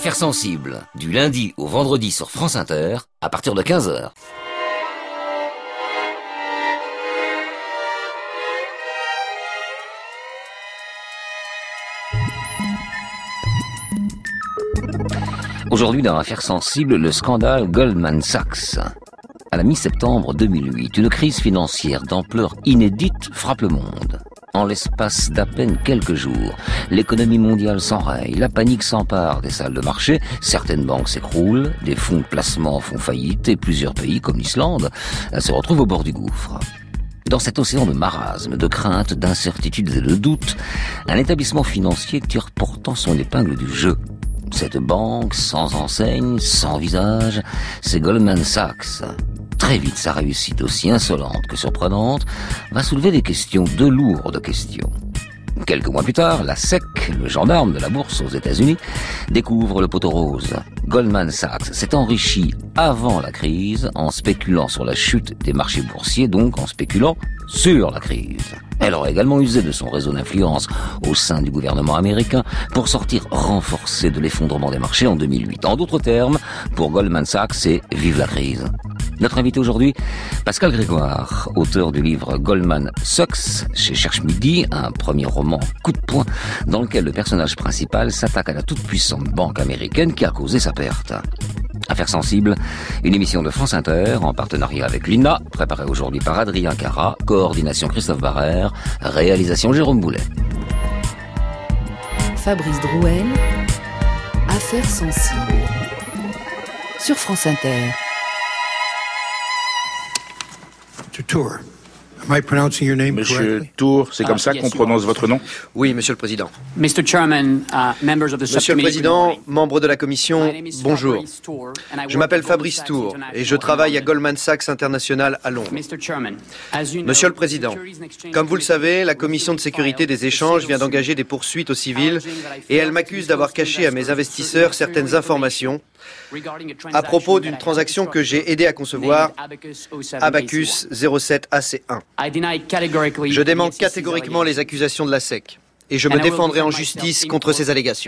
Affaires sensibles, du lundi au vendredi sur France Inter, à partir de 15h. Aujourd'hui, dans Affaires sensibles, le scandale Goldman Sachs. À la mi-septembre 2008, une crise financière d'ampleur inédite frappe le monde. En l'espace d'à peine quelques jours, l'économie mondiale s'enraye, la panique s'empare des salles de marché, certaines banques s'écroulent, des fonds de placement font faillite et plusieurs pays, comme l'Islande, se retrouvent au bord du gouffre. Dans cet océan de marasme, de craintes, d'incertitudes et de doutes, un établissement financier tire pourtant son épingle du jeu. Cette banque, sans enseigne, sans visage, c'est Goldman Sachs. Très vite, sa réussite, aussi insolente que surprenante, va soulever des questions, de lourdes questions. Quelques mois plus tard, la SEC, le gendarme de la bourse aux États-Unis, découvre le poteau rose. Goldman Sachs s'est enrichi avant la crise en spéculant sur la chute des marchés boursiers, donc en spéculant sur la crise. Elle aurait également usé de son réseau d'influence au sein du gouvernement américain pour sortir renforcée de l'effondrement des marchés en 2008. En d'autres termes, pour Goldman Sachs, c'est vive la crise. Notre invité aujourd'hui, Pascal Grégoire, auteur du livre Goldman Sachs chez Cherche Midi, un premier roman coup de poing dans lequel le personnage principal s'attaque à la toute-puissante banque américaine qui a causé sa perte. Affaires sensibles, une émission de France Inter en partenariat avec l'INA, préparée aujourd'hui par Adrien Cara, coordination Christophe Barrère, réalisation Jérôme Boulet. Fabrice Drouel, Affaires sensibles, sur France Inter. Tour. Am I pronouncing your name Monsieur correctly? Tour, c'est comme ça qu'on prononce votre nom? Oui, Monsieur le Président. Monsieur le Président, membres de la Commission, bonjour. Je m'appelle Fabrice Tour et je travaille à Goldman Sachs International à Londres. Monsieur le Président, comme vous le savez, la Commission de sécurité des échanges vient d'engager des poursuites aux civils et elle m'accuse d'avoir caché à mes investisseurs certaines informations à propos d'une transaction que j'ai aidé à concevoir, Abacus 07 AC1. Je dément catégoriquement les accusations de la SEC et je me défendrai en justice contre ces allégations.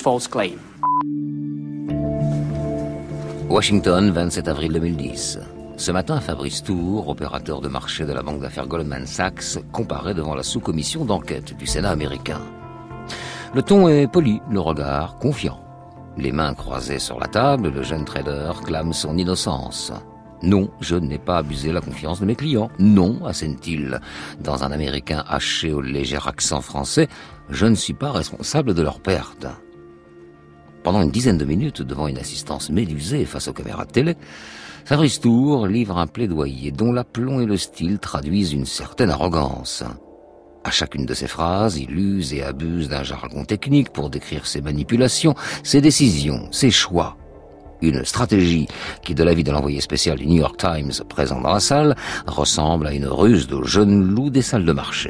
Washington, 27 avril 2010. Ce matin, Fabrice Tour, opérateur de marché de la banque d'affaires Goldman Sachs, comparaît devant la sous-commission d'enquête du Sénat américain. Le ton est poli, le regard confiant. Les mains croisées sur la table, le jeune trader clame son innocence. Non, je n'ai pas abusé la confiance de mes clients. Non, assène-t-il. Dans un Américain haché au léger accent français, je ne suis pas responsable de leur perte. Pendant une dizaine de minutes, devant une assistance médusée face aux caméras de télé, Fabrice Tour livre un plaidoyer dont l'aplomb et le style traduisent une certaine arrogance. À chacune de ses phrases, il use et abuse d'un jargon technique pour décrire ses manipulations, ses décisions, ses choix. Une stratégie qui, de l'avis de l'envoyé spécial du New York Times présent dans la salle, ressemble à une ruse de jeunes loups des salles de marché.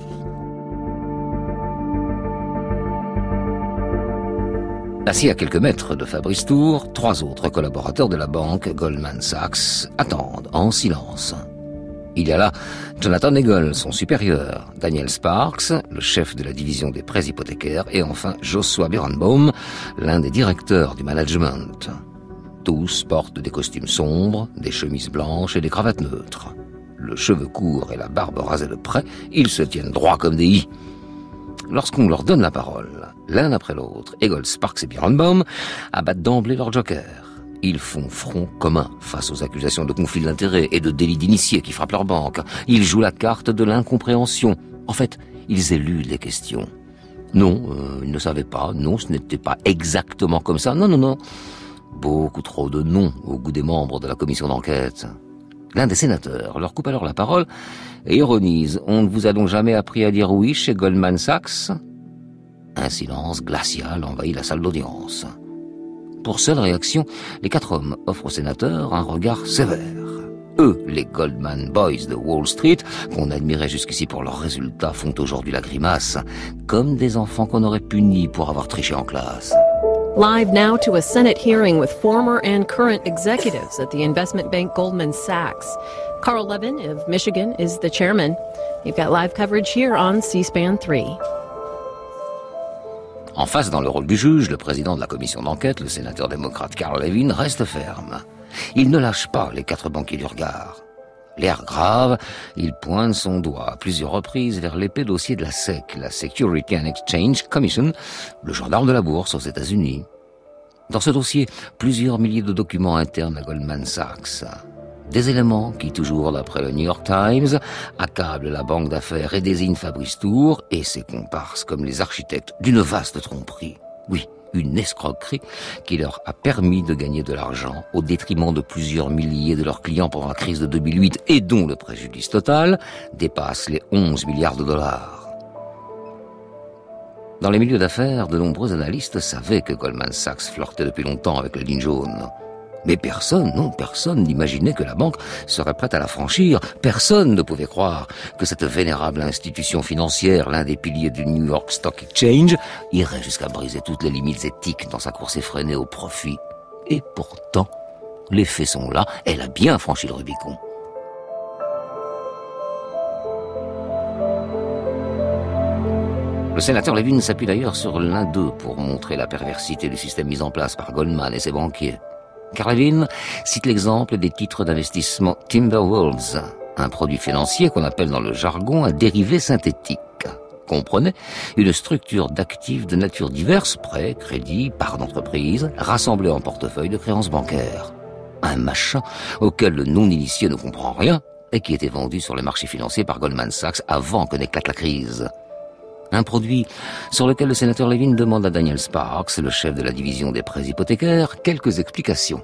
Assis à quelques mètres de Fabrice Tour, 3 autres collaborateurs de la banque Goldman Sachs attendent en silence. Il y a là Jonathan Nagel, son supérieur, Daniel Sparks, le chef de la division des prêts hypothécaires, et enfin Joshua Birenbaum, l'un des directeurs du management. Tous portent des costumes sombres, des chemises blanches et des cravates neutres. Le cheveu court et la barbe rasée de près, ils se tiennent droits comme des i. Lorsqu'on leur donne la parole, l'un après l'autre, Nagel, Sparks et Birenbaum abattent d'emblée leur joker. Ils font front commun face aux accusations de conflit d'intérêts et de délit d'initié qui frappent leur banque. Ils jouent la carte de l'incompréhension. En fait, ils éludent les questions. Non, ils ne savaient pas. Non, ce n'était pas exactement comme ça. Non. Beaucoup trop de non au goût des membres de la commission d'enquête. L'un des sénateurs leur coupe alors la parole et ironise. On ne vous a donc jamais appris à dire oui chez Goldman Sachs? Un silence glacial envahit la salle d'audience. Pour seule réaction, les 4 hommes offrent au sénateur un regard sévère. Eux, les Goldman Boys de Wall Street, qu'on admirait jusqu'ici pour leurs résultats, font aujourd'hui la grimace, comme des enfants qu'on aurait punis pour avoir triché en classe. Live now to a Senate hearing with former and current executives at the investment bank Goldman Sachs. Carl Levin of Michigan is the chairman. You've got live coverage here on C-SPAN 3. En face, dans le rôle du juge, le président de la commission d'enquête, le sénateur démocrate Carl Levin, reste ferme. Il ne lâche pas les 4 banquiers du regard. L'air grave, il pointe son doigt à plusieurs reprises vers l'épais dossier de la SEC, la Security and Exchange Commission, le gendarme de la bourse aux États-Unis. Dans ce dossier, plusieurs milliers de documents internes à Goldman Sachs. Des éléments qui, toujours d'après le New York Times, accablent la banque d'affaires et désignent Fabrice Tour et ses comparses comme les architectes d'une vaste tromperie. Oui, une escroquerie qui leur a permis de gagner de l'argent au détriment de plusieurs milliers de leurs clients pendant la crise de 2008 et dont le préjudice total dépasse les 11 milliards de dollars. Dans les milieux d'affaires, de nombreux analystes savaient que Goldman Sachs flirtait depuis longtemps avec la ligne jaune. Mais personne n'imaginait que la banque serait prête à la franchir. Personne ne pouvait croire que cette vénérable institution financière, l'un des piliers du New York Stock Exchange, irait jusqu'à briser toutes les limites éthiques dans sa course effrénée au profit. Et pourtant, les faits sont là, elle a bien franchi le Rubicon. Le sénateur Levin s'appuie d'ailleurs sur l'un d'eux pour montrer la perversité du système mis en place par Goldman et ses banquiers. Car Levin cite l'exemple des titres d'investissement Timberwolves, un produit financier qu'on appelle dans le jargon un dérivé synthétique. Comprenez une structure d'actifs de nature diverse, prêts, crédits, parts d'entreprise, rassemblés en portefeuille de créances bancaires. Un machin auquel le non-initié ne comprend rien et qui était vendu sur les marchés financiers par Goldman Sachs avant que n'éclate la crise. Un produit sur lequel le sénateur Levin demande à Daniel Sparks, le chef de la division des prêts hypothécaires, quelques explications.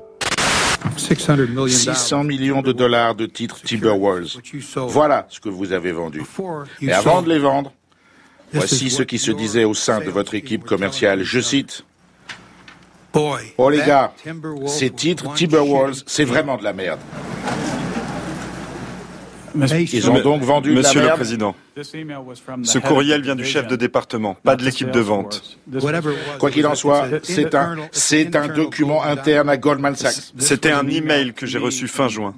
600 millions de dollars de titres Timberwolves. Voilà ce que vous avez vendu. Et avant de les vendre, voici ce qui se disait au sein de votre équipe commerciale. Je cite. Oh les gars, ces titres Timberwolves, c'est vraiment de la merde. Ils ont donc vendu de la merde. Monsieur le Président, ce courriel vient du chef de département, pas de l'équipe de vente. Quoi qu'il en soit, c'est un document interne à Goldman Sachs. C'était un email que j'ai reçu fin juin.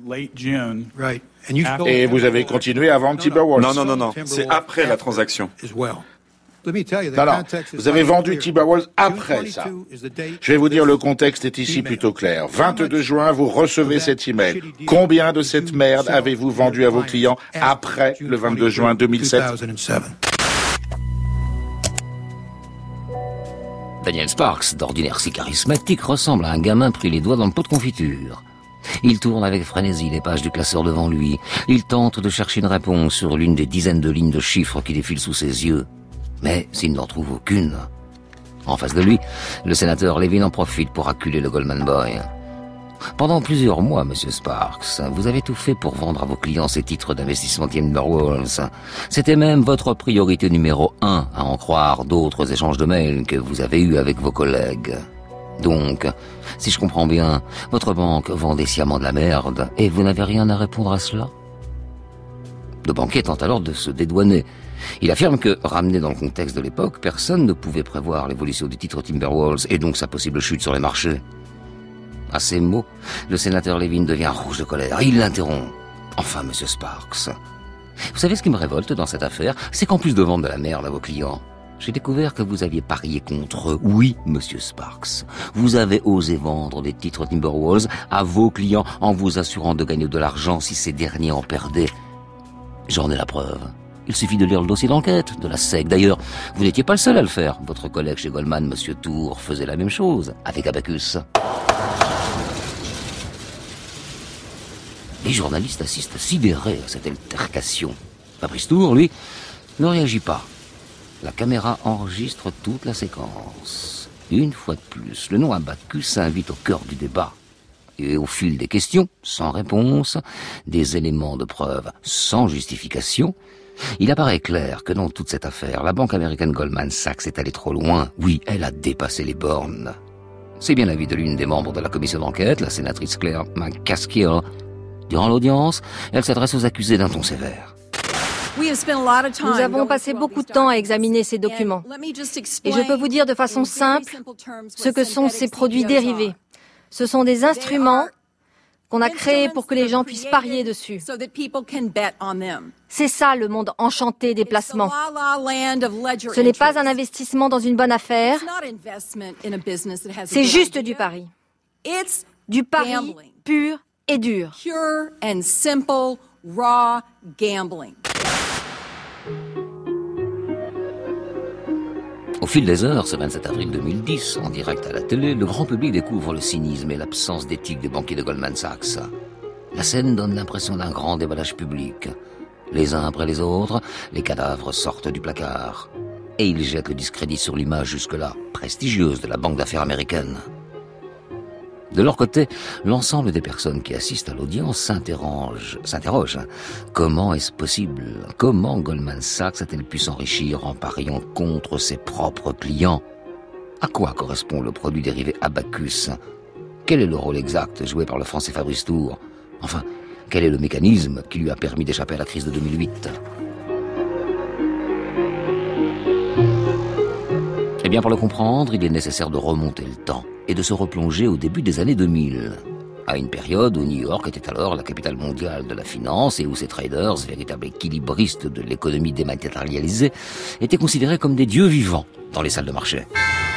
Et vous avez continué à vendre Timberwolves. Non, c'est après la transaction. Non, vous avez vendu Timberwolves après ça. Je vais vous dire, le contexte est ici plutôt clair. 22 juin, vous recevez cet email. Combien de cette merde avez-vous vendu à vos clients après le 22 juin 2007 ? Daniel Sparks, d'ordinaire si charismatique, ressemble à un gamin pris les doigts dans le pot de confiture. Il tourne avec frénésie les pages du classeur devant lui. Il tente de chercher une réponse sur l'une des dizaines de lignes de chiffres qui défilent sous ses yeux. Mais s'il n'en trouve aucune, en face de lui, le sénateur Levin en profite pour acculer le Goldman Boy. Pendant plusieurs mois, monsieur Sparks, vous avez tout fait pour vendre à vos clients ces titres d'investissement Timberwolves. C'était même votre priorité numéro 1, à en croire d'autres échanges de mails que vous avez eus avec vos collègues. Donc, si je comprends bien, votre banque vendait sciemment de la merde et vous n'avez rien à répondre à cela ? Le banquier tente alors de se dédouaner. Il affirme que, ramené dans le contexte de l'époque, personne ne pouvait prévoir l'évolution du titre Timberwolves et donc sa possible chute sur les marchés. À ces mots, le sénateur Levin devient rouge de colère. Il l'interrompt. Enfin, monsieur Sparks, vous savez ce qui me révolte dans cette affaire, c'est qu'en plus de vendre de la merde à vos clients, j'ai découvert que vous aviez parié contre eux. Oui, monsieur Sparks, vous avez osé vendre des titres Timberwolves à vos clients en vous assurant de gagner de l'argent si ces derniers en perdaient. J'en ai la preuve. Il suffit de lire le dossier d'enquête de la SEC. D'ailleurs, vous n'étiez pas le seul à le faire. Votre collègue chez Goldman, monsieur Tour, faisait la même chose avec Abacus. Les journalistes assistent sidérés à cette altercation. Fabrice Tour, lui, ne réagit pas. La caméra enregistre toute la séquence. Une fois de plus, le nom Abacus s'invite au cœur du débat. Et au fil des questions, sans réponse, des éléments de preuve sans justification, il apparaît clair que dans toute cette affaire, la banque américaine Goldman Sachs est allée trop loin. Oui, elle a dépassé les bornes. C'est bien l'avis de l'une des membres de la commission d'enquête, la sénatrice Claire McCaskill. Durant l'audience, elle s'adresse aux accusés d'un ton sévère. Nous avons passé beaucoup de temps à examiner ces documents. Et je peux vous dire de façon simple ce que sont ces produits dérivés. Ce sont des instruments qu'on a créés pour que les gens puissent parier dessus. C'est ça le monde enchanté des placements. Ce n'est pas un investissement dans une bonne affaire, c'est juste du pari. Du pari pur et dur. Au fil des heures, ce 27 avril 2010, en direct à la télé, le grand public découvre le cynisme et l'absence d'éthique des banquiers de Goldman Sachs. La scène donne l'impression d'un grand déballage public. Les uns après les autres, les cadavres sortent du placard. Et ils jettent le discrédit sur l'image jusque-là prestigieuse de la banque d'affaires américaine. De leur côté, l'ensemble des personnes qui assistent à l'audience s'interrogent. Comment est-ce possible? Comment Goldman Sachs a-t-elle pu s'enrichir en pariant contre ses propres clients? À quoi correspond le produit dérivé Abacus? Quel est le rôle exact joué par le Français Fabrice Tour? Enfin, quel est le mécanisme qui lui a permis d'échapper à la crise de 2008? Eh bien, pour le comprendre, il est nécessaire de remonter le temps et de se replonger au début des années 2000, à une période où New York était alors la capitale mondiale de la finance et où ses traders, véritables équilibristes de l'économie dématérialisée, étaient considérés comme des dieux vivants dans les salles de marché.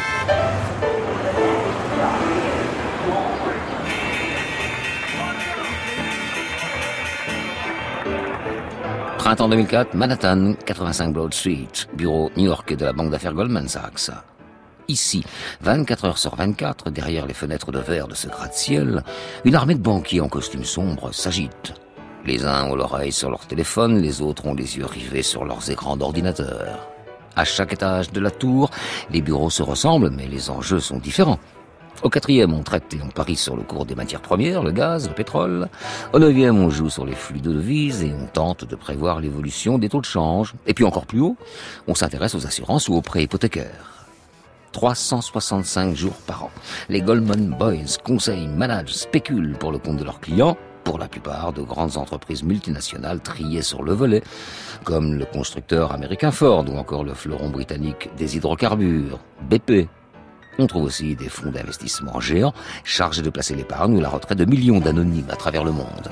Printemps 2004, Manhattan, 85 Broad Street, bureau new-yorkais de la banque d'affaires Goldman Sachs. Ici, 24 heures sur 24, derrière les fenêtres de verre de ce gratte-ciel, une armée de banquiers en costume sombre s'agite. Les uns ont l'oreille sur leur téléphone, les autres ont les yeux rivés sur leurs écrans d'ordinateur. À chaque étage de la tour, les bureaux se ressemblent, mais les enjeux sont différents. Au 4e, on traite et on parie sur le cours des matières premières, le gaz, le pétrole. Au 9e, on joue sur les flux de devises et on tente de prévoir l'évolution des taux de change. Et puis encore plus haut, on s'intéresse aux assurances ou aux prêts hypothécaires. 365 jours par an. Les Goldman Boys conseillent, managent, spéculent pour le compte de leurs clients, pour la plupart de grandes entreprises multinationales triées sur le volet, comme le constructeur américain Ford ou encore le fleuron britannique des hydrocarbures, BP. On trouve aussi des fonds d'investissement géants chargés de placer l'épargne ou la retraite de millions d'anonymes à travers le monde.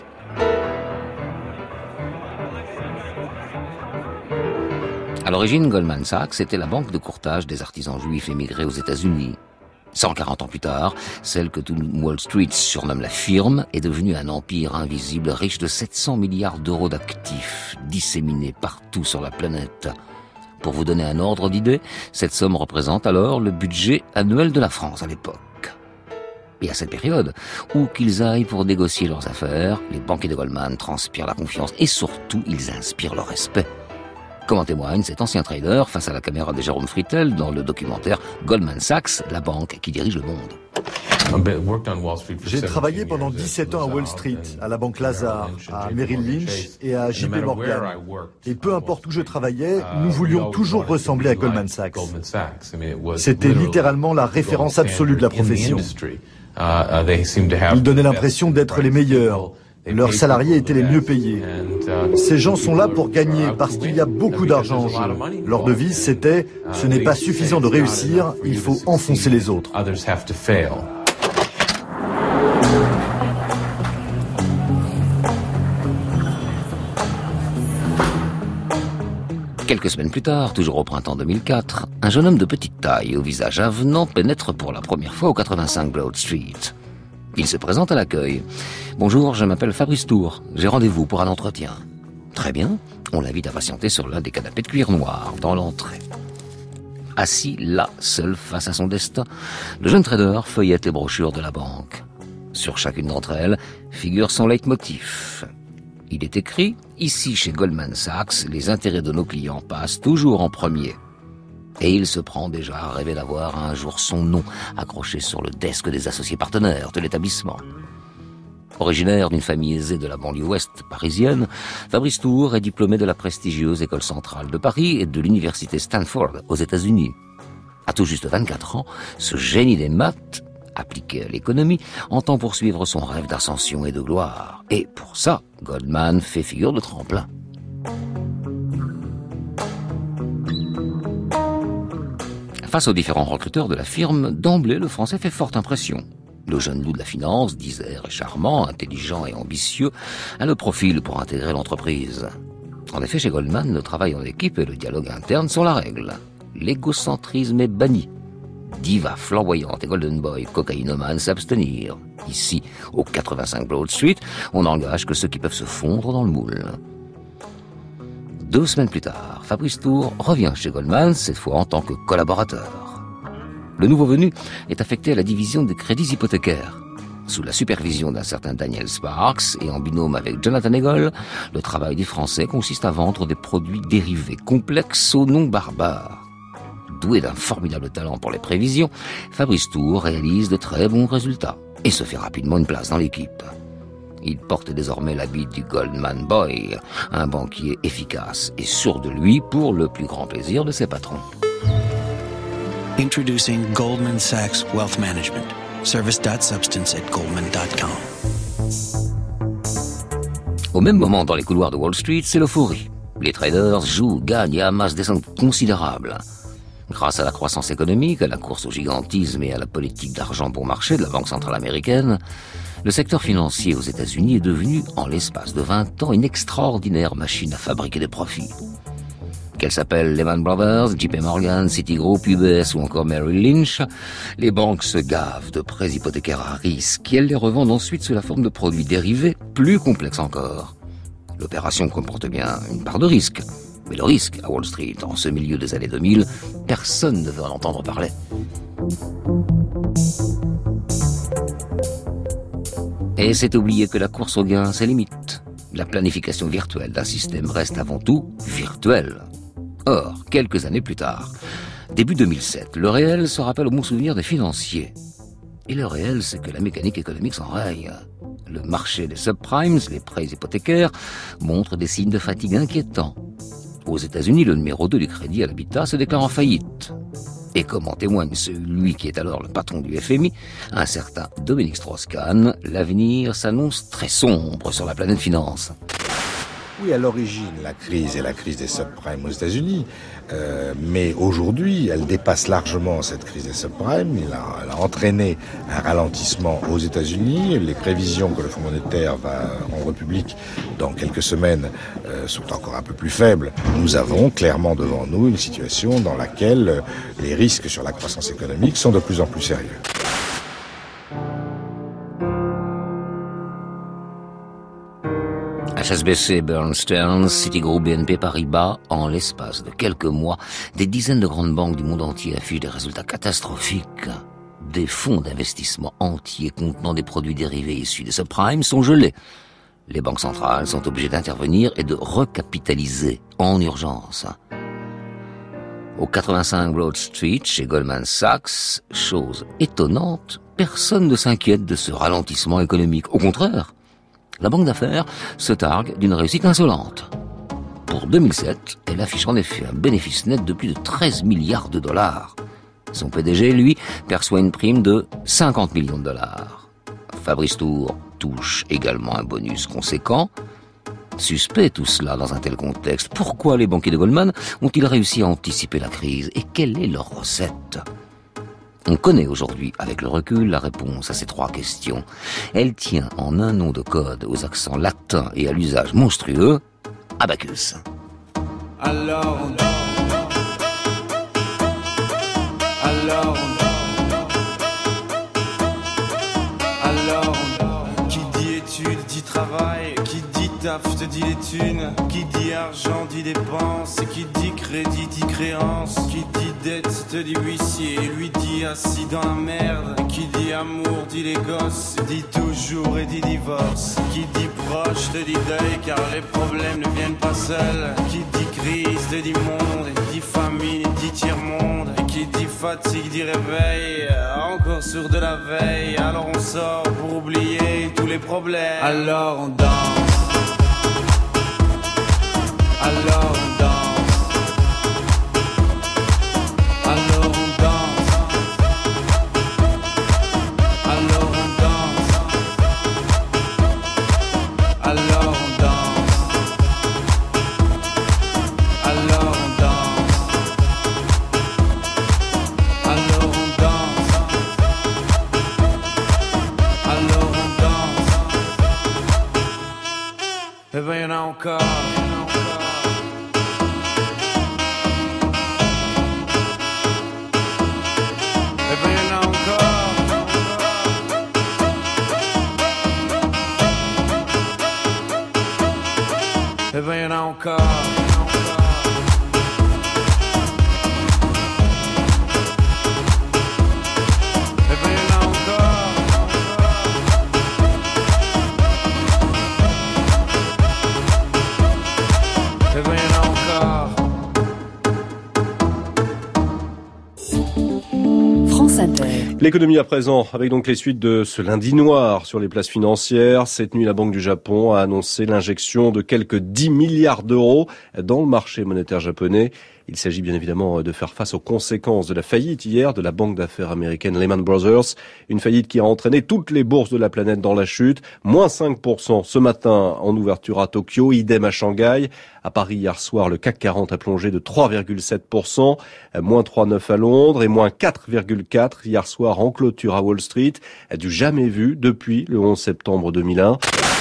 À l'origine, Goldman Sachs était la banque de courtage des artisans juifs émigrés aux États-Unis. 140 ans plus tard, celle que tout Wall Street surnomme la firme est devenue un empire invisible riche de 700 milliards d'euros d'actifs disséminés partout sur la planète. Pour vous donner un ordre d'idée, cette somme représente alors le budget annuel de la France à l'époque. Et à cette période, où qu'ils aillent pour négocier leurs affaires, les banquiers de Goldman transpirent la confiance et surtout, ils inspirent le respect. Comme en témoigne cet ancien trader face à la caméra de Jérôme Fritel dans le documentaire Goldman Sachs, la banque qui dirige le monde. J'ai travaillé pendant 17 ans à Wall Street, à la banque Lazard, à Merrill Lynch et à JP Morgan. Et peu importe où je travaillais, nous voulions toujours ressembler à Goldman Sachs. C'était littéralement la référence absolue de la profession. Ils donnaient l'impression d'être les meilleurs. Leurs salariés étaient les mieux payés. Ces gens sont là pour gagner parce qu'il y a beaucoup d'argent en jeu. Leur devise, c'était « Ce n'est pas suffisant de réussir, il faut enfoncer les autres ». Quelques semaines plus tard, toujours au printemps 2004, un jeune homme de petite taille, au visage avenant, pénètre pour la première fois au 85 Broad Street. Il se présente à l'accueil. « Bonjour, je m'appelle Fabrice Tour. J'ai rendez-vous pour un entretien. » Très bien, on l'invite à patienter sur l'un des canapés de cuir noir, dans l'entrée. Assis là, seul face à son destin, le jeune trader feuillette les brochures de la banque. Sur chacune d'entre elles figure son leitmotiv. Il est écrit « Ici, chez Goldman Sachs, les intérêts de nos clients passent toujours en premier. » Et il se prend déjà à rêver d'avoir un jour son nom accroché sur le desk des associés partenaires de l'établissement. Originaire d'une famille aisée de la banlieue ouest parisienne, Fabrice Tour est diplômé de la prestigieuse École centrale de Paris et de l'université Stanford aux États-Unis. À tout juste 24 ans, ce génie des maths, appliqué à l'économie, entend poursuivre son rêve d'ascension et de gloire. Et pour ça, Goldman fait figure de tremplin. Face aux différents recruteurs de la firme, d'emblée, le Français fait forte impression. Le jeune loup de la finance, disert et charmant, intelligent et ambitieux, a le profil pour intégrer l'entreprise. En effet, chez Goldman, le travail en équipe et le dialogue interne sont la règle. L'égocentrisme est banni. Diva flamboyante et Golden Boy cocaïnomane s'abstenir. Ici, au 85 Broad Street, on n'engage que ceux qui peuvent se fondre dans le moule. 2 semaines plus tard, Fabrice Tour revient chez Goldman, cette fois en tant que collaborateur. Le nouveau venu est affecté à la division des crédits hypothécaires. Sous la supervision d'un certain Daniel Sparks et en binôme avec Jonathan Egol, le travail des Français consiste à vendre des produits dérivés complexes au nom barbare. Doué d'un formidable talent pour les prévisions, Fabrice Tour réalise de très bons résultats et se fait rapidement une place dans l'équipe. Il porte désormais l'habit du Goldman Boy, un banquier efficace et sûr de lui pour le plus grand plaisir de ses patrons. Introducing Goldman Sachs Wealth Management. Service.substance@goldman.com. Au même moment, dans les couloirs de Wall Street, c'est l'euphorie. Les traders jouent, gagnent et amassent des sommes considérables. Grâce à la croissance économique, à la course au gigantisme et à la politique d'argent bon marché de la Banque centrale américaine, le secteur financier aux États-Unis est devenu, en l'espace de 20 ans, une extraordinaire machine à fabriquer des profits. Qu'elles s'appellent Lehman Brothers, JP Morgan, Citigroup, UBS ou encore Merrill Lynch, les banques se gavent de prêts hypothécaires à risque et elles les revendent ensuite sous la forme de produits dérivés plus complexes encore. L'opération comporte bien une part de risque. Mais le risque, à Wall Street, en ce milieu des années 2000, personne ne veut en entendre parler. Et c'est oublier que la course au gain, c'est limite. La planification virtuelle d'un système reste avant tout virtuelle. Or, quelques années plus tard, début 2007, le réel se rappelle au bon souvenir des financiers. Et le réel, c'est que la mécanique économique s'enraye. Le marché des subprimes, les prêts hypothécaires, montre des signes de fatigue inquiétants. Aux États-Unis, le numéro 2 du crédit à l'habitat se déclare en faillite. Et comme en témoigne celui qui est alors le patron du FMI, un certain Dominique Strauss-Kahn, l'avenir s'annonce très sombre sur la planète finance. Oui, à l'origine, la crise est la crise des subprimes aux États-Unis, mais aujourd'hui, elle dépasse largement cette crise des subprimes. Elle a entraîné un ralentissement aux États-Unis. Les prévisions que le Fonds monétaire va rendre publiques dans quelques semaines sont encore un peu plus faibles. Nous avons clairement devant nous une situation dans laquelle les risques sur la croissance économique sont de plus en plus sérieux. HSBC, Bernstein, Citigroup, BNP Paribas, en l'espace de quelques mois, des dizaines de grandes banques du monde entier affichent des résultats catastrophiques. Des fonds d'investissement entiers contenant des produits dérivés issus des subprimes sont gelés. Les banques centrales sont obligées d'intervenir et de recapitaliser en urgence. Au 85 Broad Street, chez Goldman Sachs, chose étonnante, personne ne s'inquiète de ce ralentissement économique. Au contraire, la banque d'affaires se targue d'une réussite insolente. Pour 2007, elle affiche en effet un bénéfice net de plus de 13 milliards de dollars. Son PDG, lui, perçoit une prime de 50 millions de dollars. Fabrice Tour touche également un bonus conséquent. Suspect tout cela dans un tel contexte. Pourquoi les banquiers de Goldman ont-ils réussi à anticiper la crise et quelle est leur recette ? On connaît aujourd'hui, avec le recul, la réponse à ces 3 questions. Elle tient en un nom de code aux accents latins et à l'usage monstrueux, Abacus. Alors, qui dit études dit travail, qui dit taf te dit les thunes, qui dit argent dit dépense, qui dit crédit dit créance, qui dit dette te dit huissier, lui dit assis dans la merde, qui dit amour dit les gosses, dit toujours et dit divorce, qui dit proche te dit deuil car les problèmes ne viennent pas seuls, qui dit crise te dit monde, dit famine dit tiers-monde, et qui dit fatigue dit réveil, encore sur de la veille, alors on sort pour oublier tous les problèmes, alors on danse. Alors on danse, alors on danse, alors on danse, alors on danse, alors on danse, alors on danse, encore. Eh ben y'en a encore. Eh ben y'en a encore. L'économie à présent, avec donc les suites de ce lundi noir sur les places financières. Cette nuit, la Banque du Japon a annoncé l'injection de quelques 10 milliards d'euros dans le marché monétaire japonais. Il s'agit bien évidemment de faire face aux conséquences de la faillite hier de la banque d'affaires américaine Lehman Brothers. Une faillite qui a entraîné toutes les bourses de la planète dans la chute. Moins 5% ce matin en ouverture à Tokyo, idem à Shanghai. À Paris hier soir, le CAC 40 a plongé de 3,7%, moins 3,9 à Londres et moins 4,4 hier soir en clôture à Wall Street. Du jamais vu depuis le 11 septembre 2001.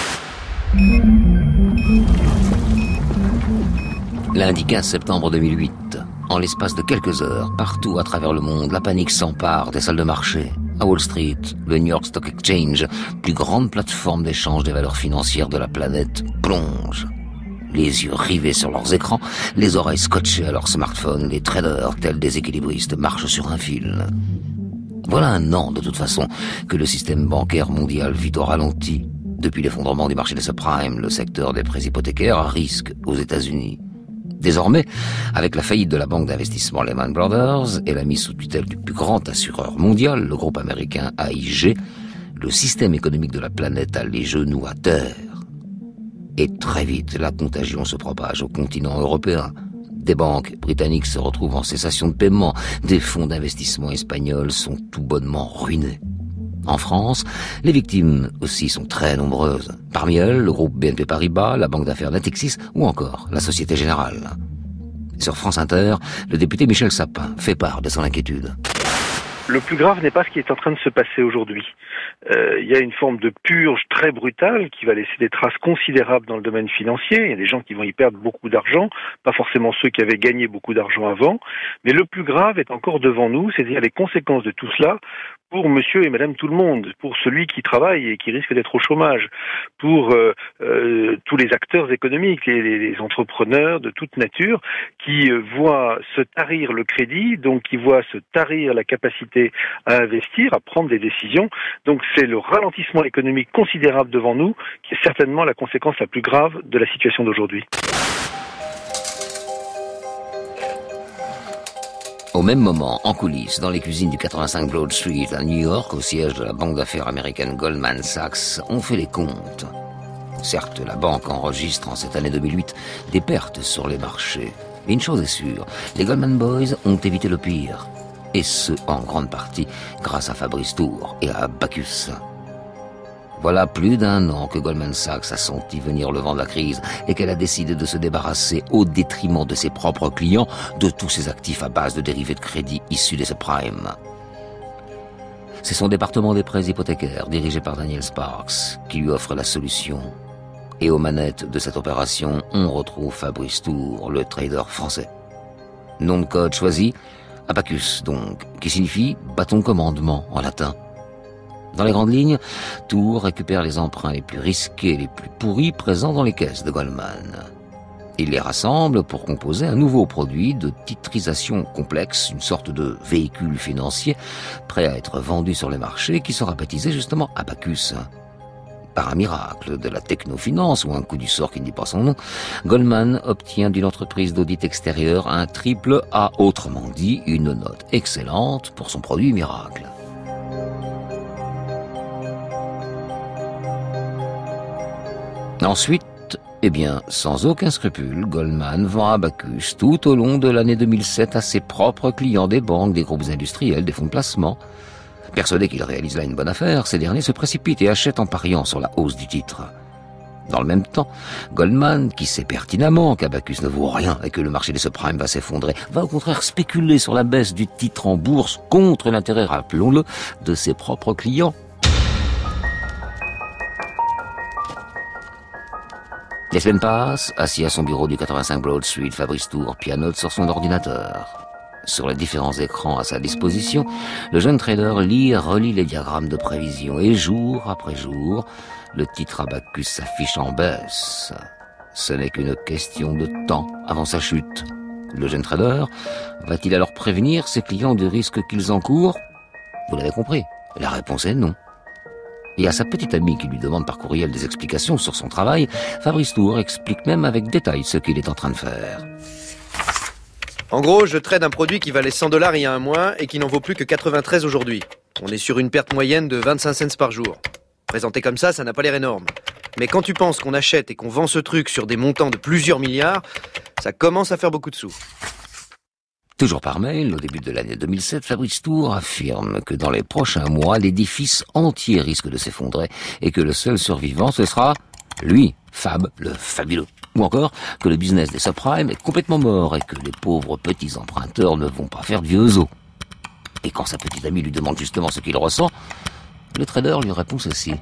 Lundi 15 septembre 2008, en l'espace de quelques heures, partout à travers le monde, la panique s'empare des salles de marché. À Wall Street, le New York Stock Exchange, plus grande plateforme d'échange des valeurs financières de la planète, plonge. Les yeux rivés sur leurs écrans, les oreilles scotchées à leurs smartphones, les traders, tels des équilibristes, marchent sur un fil. Voilà un an, de toute façon, que le système bancaire mondial vit au ralenti. Depuis l'effondrement du marché des subprimes, le secteur des prêts hypothécaires à risque aux États-Unis. Désormais, avec la faillite de la banque d'investissement Lehman Brothers et la mise sous tutelle du plus grand assureur mondial, le groupe américain AIG, le système économique de la planète a les genoux à terre. Et très vite, la contagion se propage au continent européen. Des banques britanniques se retrouvent en cessation de paiement. Des fonds d'investissement espagnols sont tout bonnement ruinés. En France, les victimes aussi sont très nombreuses. Parmi elles, le groupe BNP Paribas, la banque d'affaires Natixis ou encore la Société Générale. Sur France Inter, le député Michel Sapin fait part de son inquiétude. Le plus grave n'est pas ce qui est en train de se passer aujourd'hui. Il y a une forme de purge très brutale qui va laisser des traces considérables dans le domaine financier. Il y a des gens qui vont y perdre beaucoup d'argent, pas forcément ceux qui avaient gagné beaucoup d'argent avant. Mais le plus grave est encore devant nous, c'est-à-dire les conséquences de tout cela pour monsieur et madame tout le monde, pour celui qui travaille et qui risque d'être au chômage, pour tous les acteurs économiques, les entrepreneurs de toute nature qui voient se tarir le crédit, donc qui voient se tarir la capacité à investir, à prendre des décisions. Donc c'est le ralentissement économique considérable devant nous qui est certainement la conséquence la plus grave de la situation d'aujourd'hui. Au même moment, en coulisses, dans les cuisines du 85 Broad Street à New York, au siège de la banque d'affaires américaine Goldman Sachs, on fait les comptes. Certes, la banque enregistre en cette année 2008 des pertes sur les marchés. Mais une chose est sûre, les Goldman Boys ont évité le pire. Et ce, en grande partie, grâce à Fabrice Tour et à Bacchus. Voilà plus d'un an que Goldman Sachs a senti venir le vent de la crise et qu'elle a décidé de se débarrasser au détriment de ses propres clients de tous ses actifs à base de dérivés de crédit issus des subprimes. C'est son département des prêts hypothécaires, dirigé par Daniel Sparks, qui lui offre la solution. Et aux manettes de cette opération, on retrouve Fabrice Tour, le trader français. Nom de code choisi, Abacus donc, qui signifie bâton de commandement en latin. Dans les grandes lignes, Tour récupère les emprunts les plus risqués, les plus pourris présents dans les caisses de Goldman. Il les rassemble pour composer un nouveau produit de titrisation complexe, une sorte de véhicule financier prêt à être vendu sur les marchés qui sera baptisé justement Abacus. Par un miracle de la technofinance ou un coup du sort qui ne dit pas son nom, Goldman obtient d'une entreprise d'audit extérieur un triple A, autrement dit une note excellente pour son produit miracle. Ensuite, sans aucun scrupule, Goldman vend Abacus tout au long de l'année 2007 à ses propres clients des banques, des groupes industriels, des fonds de placement. Persuadé qu'il réalise là une bonne affaire, ces derniers se précipitent et achètent en pariant sur la hausse du titre. Dans le même temps, Goldman, qui sait pertinemment qu'Abacus ne vaut rien et que le marché des subprimes va s'effondrer, va au contraire spéculer sur la baisse du titre en bourse contre l'intérêt, rappelons-le, de ses propres clients. Les semaines passent, assis à son bureau du 85 Broad Street, Fabrice Tour pianote sur son ordinateur. Sur les différents écrans à sa disposition, le jeune trader lit et relit les diagrammes de prévision et jour après jour, le titre Abacus s'affiche en baisse. Ce n'est qu'une question de temps avant sa chute. Le jeune trader va-t-il alors prévenir ses clients du risque qu'ils encourent? Vous l'avez compris, la réponse est non. Et à sa petite amie qui lui demande par courriel des explications sur son travail, Fabrice Tour explique même avec détail ce qu'il est en train de faire. En gros, je trade un produit qui valait $100 il y a un mois et qui n'en vaut plus que 93 aujourd'hui. On est sur une perte moyenne de 25 cents par jour. Présenté comme ça n'a pas l'air énorme. Mais quand tu penses qu'on achète et qu'on vend ce truc sur des montants de plusieurs milliards, ça commence à faire beaucoup de sous. Toujours par mail, au début de l'année 2007, Fabrice Tour affirme que dans les prochains mois, l'édifice entier risque de s'effondrer et que le seul survivant, ce sera lui, Fab, le fabuleux. Ou encore que le business des subprimes est complètement mort et que les pauvres petits emprunteurs ne vont pas faire de vieux os. Et quand sa petite amie lui demande justement ce qu'il ressent, le trader lui répond ceci.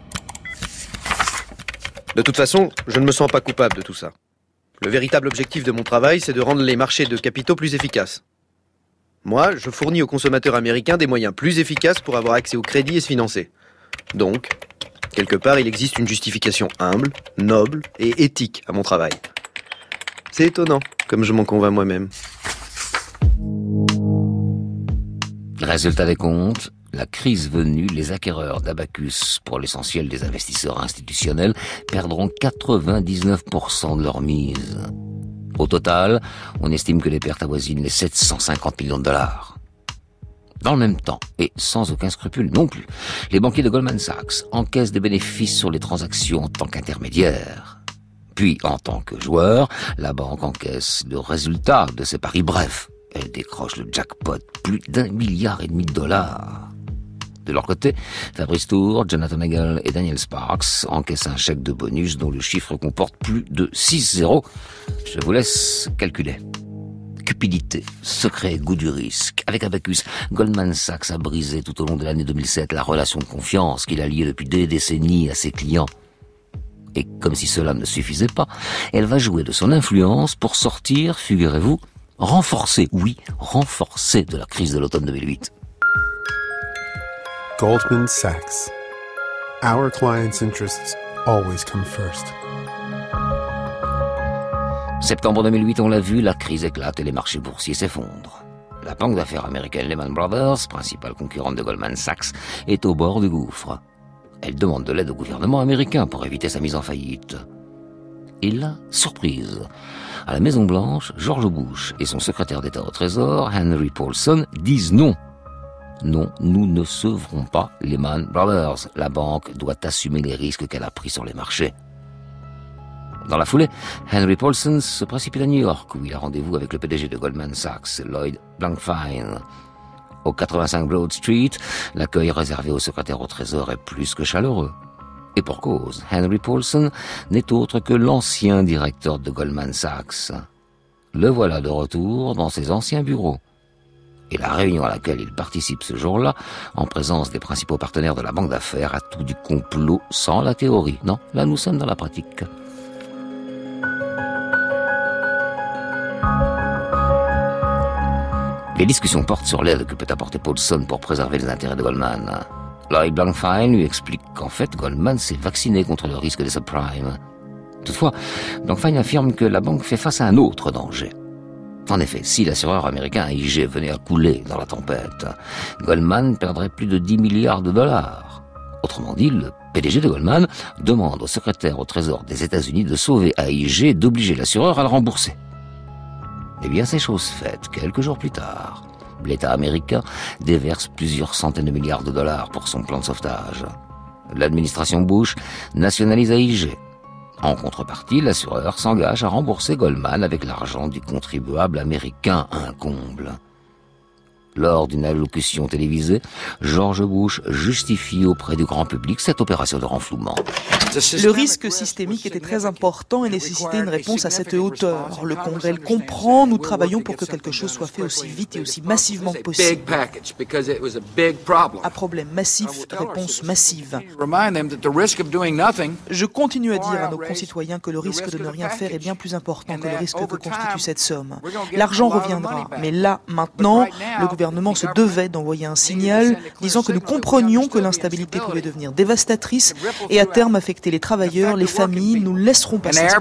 De toute façon, je ne me sens pas coupable de tout ça. Le véritable objectif de mon travail, c'est de rendre les marchés de capitaux plus efficaces. Moi, je fournis aux consommateurs américains des moyens plus efficaces pour avoir accès au crédit et se financer. Donc, quelque part, il existe une justification humble, noble et éthique à mon travail. C'est étonnant, comme je m'en convainc moi-même. Résultat des comptes, la crise venue, les acquéreurs d'Abacus, pour l'essentiel des investisseurs institutionnels, perdront 99% de leur mise. Au total, on estime que les pertes avoisinent les 750 millions de dollars. Dans le même temps, et sans aucun scrupule non plus, les banquiers de Goldman Sachs encaissent des bénéfices sur les transactions en tant qu'intermédiaires. Puis, en tant que joueur, la banque encaisse le résultat de ses paris. Bref, elle décroche le jackpot, plus d'1,5 milliard de dollars. De leur côté, Fabrice Tour, Jonathan Nagel et Daniel Sparks encaissent un chèque de bonus dont le chiffre comporte plus de 6 zéros. Je vous laisse calculer. Cupidité, secret, goût du risque. Avec Abacus, Goldman Sachs a brisé tout au long de l'année 2007 la relation de confiance qu'il a liée depuis des décennies à ses clients. Et comme si cela ne suffisait pas, elle va jouer de son influence pour sortir, figurez-vous, renforcée de la crise de l'automne 2008. Goldman Sachs. Our clients' interests always come first. Septembre 2008, on l'a vu, la crise éclate et les marchés boursiers s'effondrent. La banque d'affaires américaine Lehman Brothers, principale concurrente de Goldman Sachs, est au bord du gouffre. Elle demande de l'aide au gouvernement américain pour éviter sa mise en faillite. Et là, surprise, à la Maison-Blanche, George Bush et son secrétaire d'État au Trésor, Henry Paulson, disent non. Non, nous ne sauverons pas Lehman Brothers. La banque doit assumer les risques qu'elle a pris sur les marchés. Dans la foulée, Henry Paulson se précipite à New York, où il a rendez-vous avec le PDG de Goldman Sachs, Lloyd Blankfein. Au 85 Broad Street, l'accueil réservé au secrétaire au Trésor est plus que chaleureux. Et pour cause, Henry Paulson n'est autre que l'ancien directeur de Goldman Sachs. Le voilà de retour dans ses anciens bureaux. Et la réunion à laquelle il participe ce jour-là, en présence des principaux partenaires de la banque d'affaires, a tout du complot sans la théorie. Non, là nous sommes dans la pratique. Les discussions portent sur l'aide que peut apporter Paulson pour préserver les intérêts de Goldman. Lloyd Blankfein lui explique qu'en fait, Goldman s'est vacciné contre le risque des subprimes. Toutefois, Blankfein affirme que la banque fait face à un autre danger. En effet, si l'assureur américain AIG venait à couler dans la tempête, Goldman perdrait plus de 10 milliards de dollars. Autrement dit, le PDG de Goldman demande au secrétaire au Trésor des États-Unis de sauver AIG et d'obliger l'assureur à le rembourser. Eh bien, c'est chose faite. Quelques jours plus tard, l'État américain déverse plusieurs centaines de milliards de dollars pour son plan de sauvetage. L'administration Bush nationalise AIG. En contrepartie, l'assureur s'engage à rembourser Goldman avec l'argent du contribuable américain, un comble. Lors d'une allocution télévisée, George Bush justifie auprès du grand public cette opération de renflouement. Le risque systémique était très important et nécessitait une réponse à cette hauteur. Le Congrès le comprend, nous travaillons pour que quelque chose soit fait aussi vite et aussi massivement que possible. Un problème massif, réponse massive. Je continue à dire à nos concitoyens que le risque de ne rien faire est bien plus important que le risque que constitue cette somme. L'argent reviendra, mais là, maintenant, le gouvernement se devait d'envoyer un signal disant que nous comprenions que l'instabilité pouvait devenir dévastatrice et à terme affecter les travailleurs, les familles. Nous ne laisserons pas ça.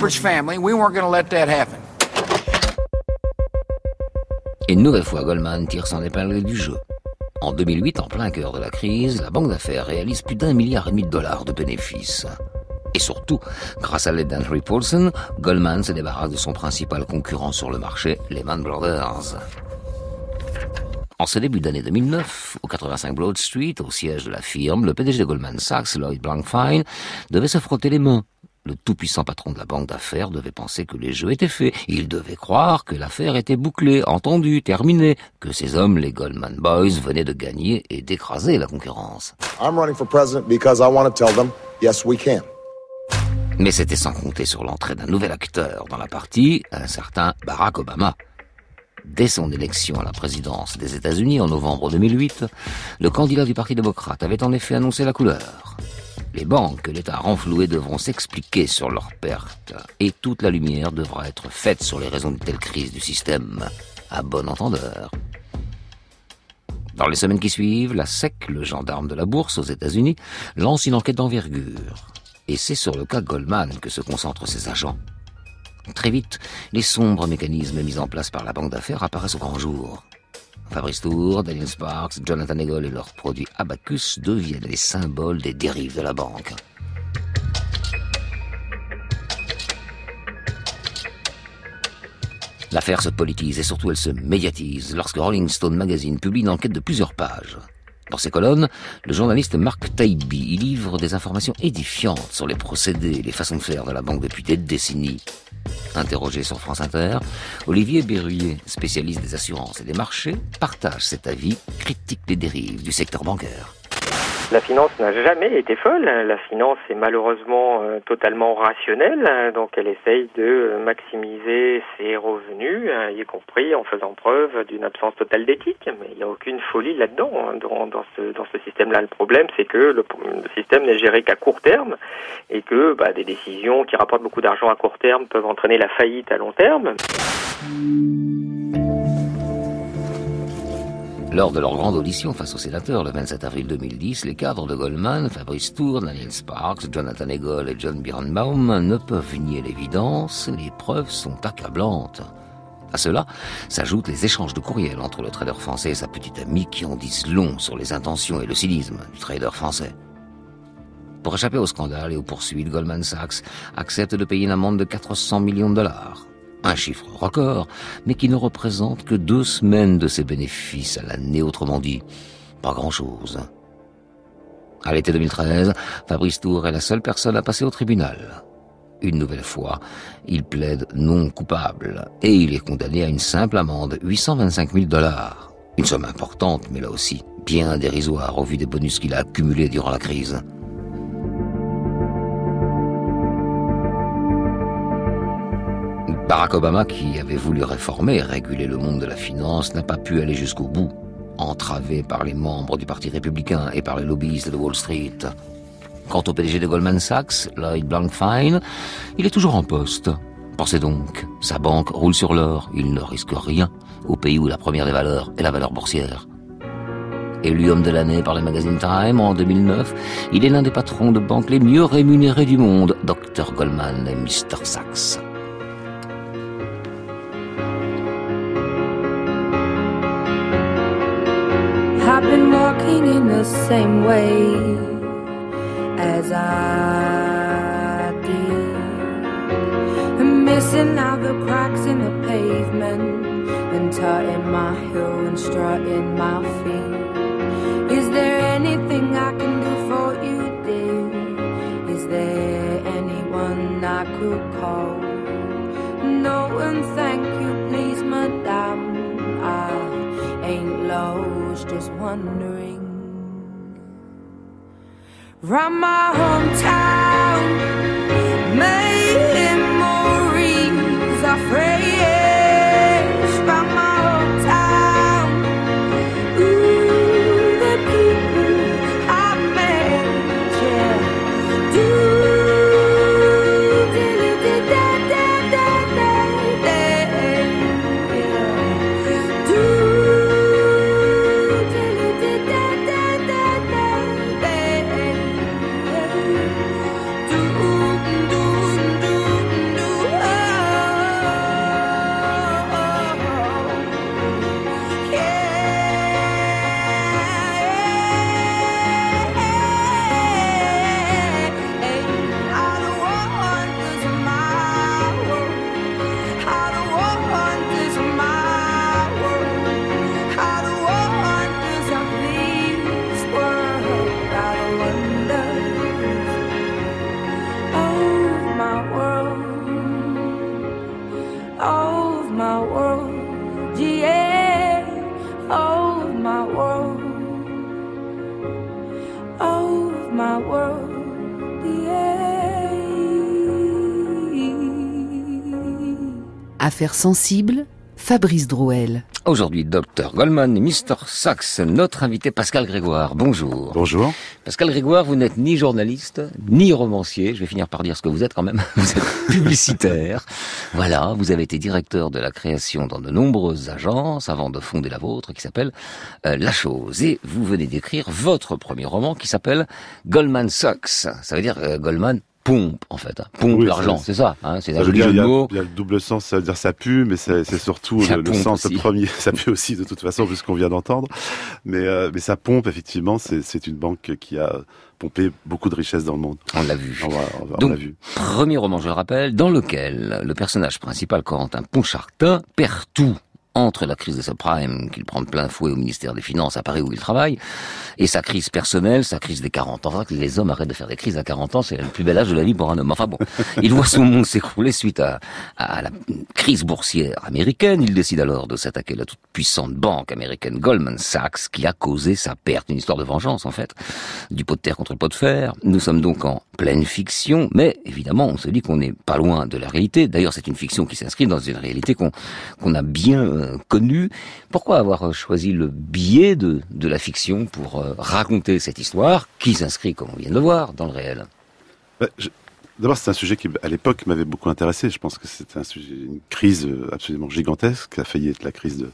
Et une nouvelle fois, Goldman tire son épingle du jeu. En 2008, en plein cœur de la crise, la banque d'affaires réalise plus d'1,5 milliard de bénéfices. Et surtout, grâce à l'aide d'Henry Paulson, Goldman se débarrasse de son principal concurrent sur le marché, Lehman Brothers. En ce début d'année 2009, au 85 Broad Street, au siège de la firme, le PDG de Goldman Sachs, Lloyd Blankfein, devait se frotter les mains. Le tout-puissant patron de la banque d'affaires devait penser que les jeux étaient faits. Il devait croire que l'affaire était bouclée, entendue, terminée, que ces hommes, les Goldman Boys, venaient de gagner et d'écraser la concurrence. I'm running for president because I want to tell them, yes, we can. Mais c'était sans compter sur l'entrée d'un nouvel acteur dans la partie, un certain Barack Obama. Dès son élection à la présidence des États-Unis en novembre 2008, le candidat du Parti démocrate avait en effet annoncé la couleur. Les banques que l'État a renflouées devront s'expliquer sur leurs pertes et toute la lumière devra être faite sur les raisons de telle crise du système, à bon entendeur. Dans les semaines qui suivent, la SEC, le gendarme de la bourse aux États-Unis, lance une enquête d'envergure. Et c'est sur le cas Goldman que se concentrent ses agents. Très vite, les sombres mécanismes mis en place par la banque d'affaires apparaissent au grand jour. Fabrice Tour, Daniel Sparks, Jonathan Eagle et leurs produits Abacus deviennent les symboles des dérives de la banque. L'affaire se politise et surtout elle se médiatise lorsque Rolling Stone Magazine publie une enquête de plusieurs pages. Dans ses colonnes, le journaliste Mark Taibbi y livre des informations édifiantes sur les procédés et les façons de faire de la banque depuis des décennies. Interrogé sur France Inter, Olivier Berruyer, spécialiste des assurances et des marchés, partage cet avis, critique les dérives du secteur bancaire. La finance n'a jamais été folle. La finance est malheureusement totalement rationnelle, donc elle essaye de maximiser ses revenus, y compris en faisant preuve d'une absence totale d'éthique. Mais il n'y a aucune folie là-dedans, dans ce système-là. Le problème, c'est que le système n'est géré qu'à court terme et que des décisions qui rapportent beaucoup d'argent à court terme peuvent entraîner la faillite à long terme. Lors de leur grande audition face aux sénateurs le 27 avril 2010, les cadres de Goldman, Fabrice Tour, Daniel Sparks, Jonathan Eagle et John Birnbaum ne peuvent nier l'évidence, les preuves sont accablantes. À cela s'ajoutent les échanges de courriels entre le trader français et sa petite amie qui en disent long sur les intentions et le cynisme du trader français. Pour échapper au scandale et aux poursuites, Goldman Sachs accepte de payer une amende de 400 millions de dollars. Un chiffre record, mais qui ne représente que 2 semaines de ses bénéfices à l'année, autrement dit, pas grand-chose. À l'été 2013, Fabrice Tour est la seule personne à passer au tribunal. Une nouvelle fois, il plaide non coupable et il est condamné à une simple amende, 825 000 dollars. Une somme importante, mais là aussi, bien dérisoire au vu des bonus qu'il a accumulés durant la crise. Barack Obama, qui avait voulu réformer et réguler le monde de la finance, n'a pas pu aller jusqu'au bout, entravé par les membres du Parti républicain et par les lobbyistes de Wall Street. Quant au PDG de Goldman Sachs, Lloyd Blankfein, il est toujours en poste. Pensez donc, sa banque roule sur l'or, il ne risque rien au pays où la première des valeurs est la valeur boursière. Élu homme de l'année par le magazine Time en 2009, il est l'un des patrons de banque les mieux rémunérés du monde, Dr Goldman et Mr Sachs. I've been walking in the same way as I did, and missing out the cracks in the pavement, and tutting my heel and strutting my feet. Is there anything I can do for you, dear? Is there anyone I could call? No, and thank you, please, madame, I ain't low. wondering. Round my hometown, memories are fresh. Round my hometown, ooh, the people I've met, yeah. Affaires sensibles, Fabrice Drouel. Aujourd'hui, Dr Goldman et Mr Sachs, notre invité Pascal Grégoire. Bonjour. Bonjour. Pascal Grégoire, vous n'êtes ni journaliste, ni romancier. Je vais finir par dire ce que vous êtes quand même. Vous êtes publicitaire. Voilà, vous avez été directeur de la création dans de nombreuses agences avant de fonder la vôtre qui s'appelle La Chose. Et vous venez d'écrire votre premier roman qui s'appelle Goldman Sachs. Ça veut dire Goldman pompe, en fait. Pompe oui, l'argent, c'est ça. Hein, c'est un joli jeu de mots. Il y a le double sens, ça veut dire ça pue, mais c'est surtout le sens aussi. Premier. Ça pue aussi, de toute façon, puisqu'on vient d'entendre. Mais ça pompe, effectivement. C'est une banque qui a pompé beaucoup de richesses dans le monde. On l'a vu. On l'a vu. Premier roman, je le rappelle, dans lequel le personnage principal, Corentin Pontchartrain, perd tout entre la crise des subprimes qu'il prend de plein fouet au ministère des Finances à Paris où il travaille, et sa crise personnelle, sa crise des 40 ans. Que les hommes arrêtent de faire des crises à 40 ans, c'est le plus bel âge de la vie pour un homme. Enfin bon, il voit son monde s'écrouler suite à la crise boursière américaine. Il décide alors de s'attaquer à la toute puissante banque américaine Goldman Sachs qui a causé sa perte. Une histoire de vengeance en fait, du pot de terre contre le pot de fer. Nous sommes donc en pleine fiction, mais évidemment on se dit qu'on n'est pas loin de la réalité. D'ailleurs c'est une fiction qui s'inscrit dans une réalité qu'on a bien connue. Pourquoi avoir choisi le biais de la fiction pour raconter cette histoire qui s'inscrit, comme on vient de le voir, dans le réel? D'abord, c'est un sujet qui, à l'époque, m'avait beaucoup intéressé. Je pense que c'était une crise absolument gigantesque, qui a failli être la crise de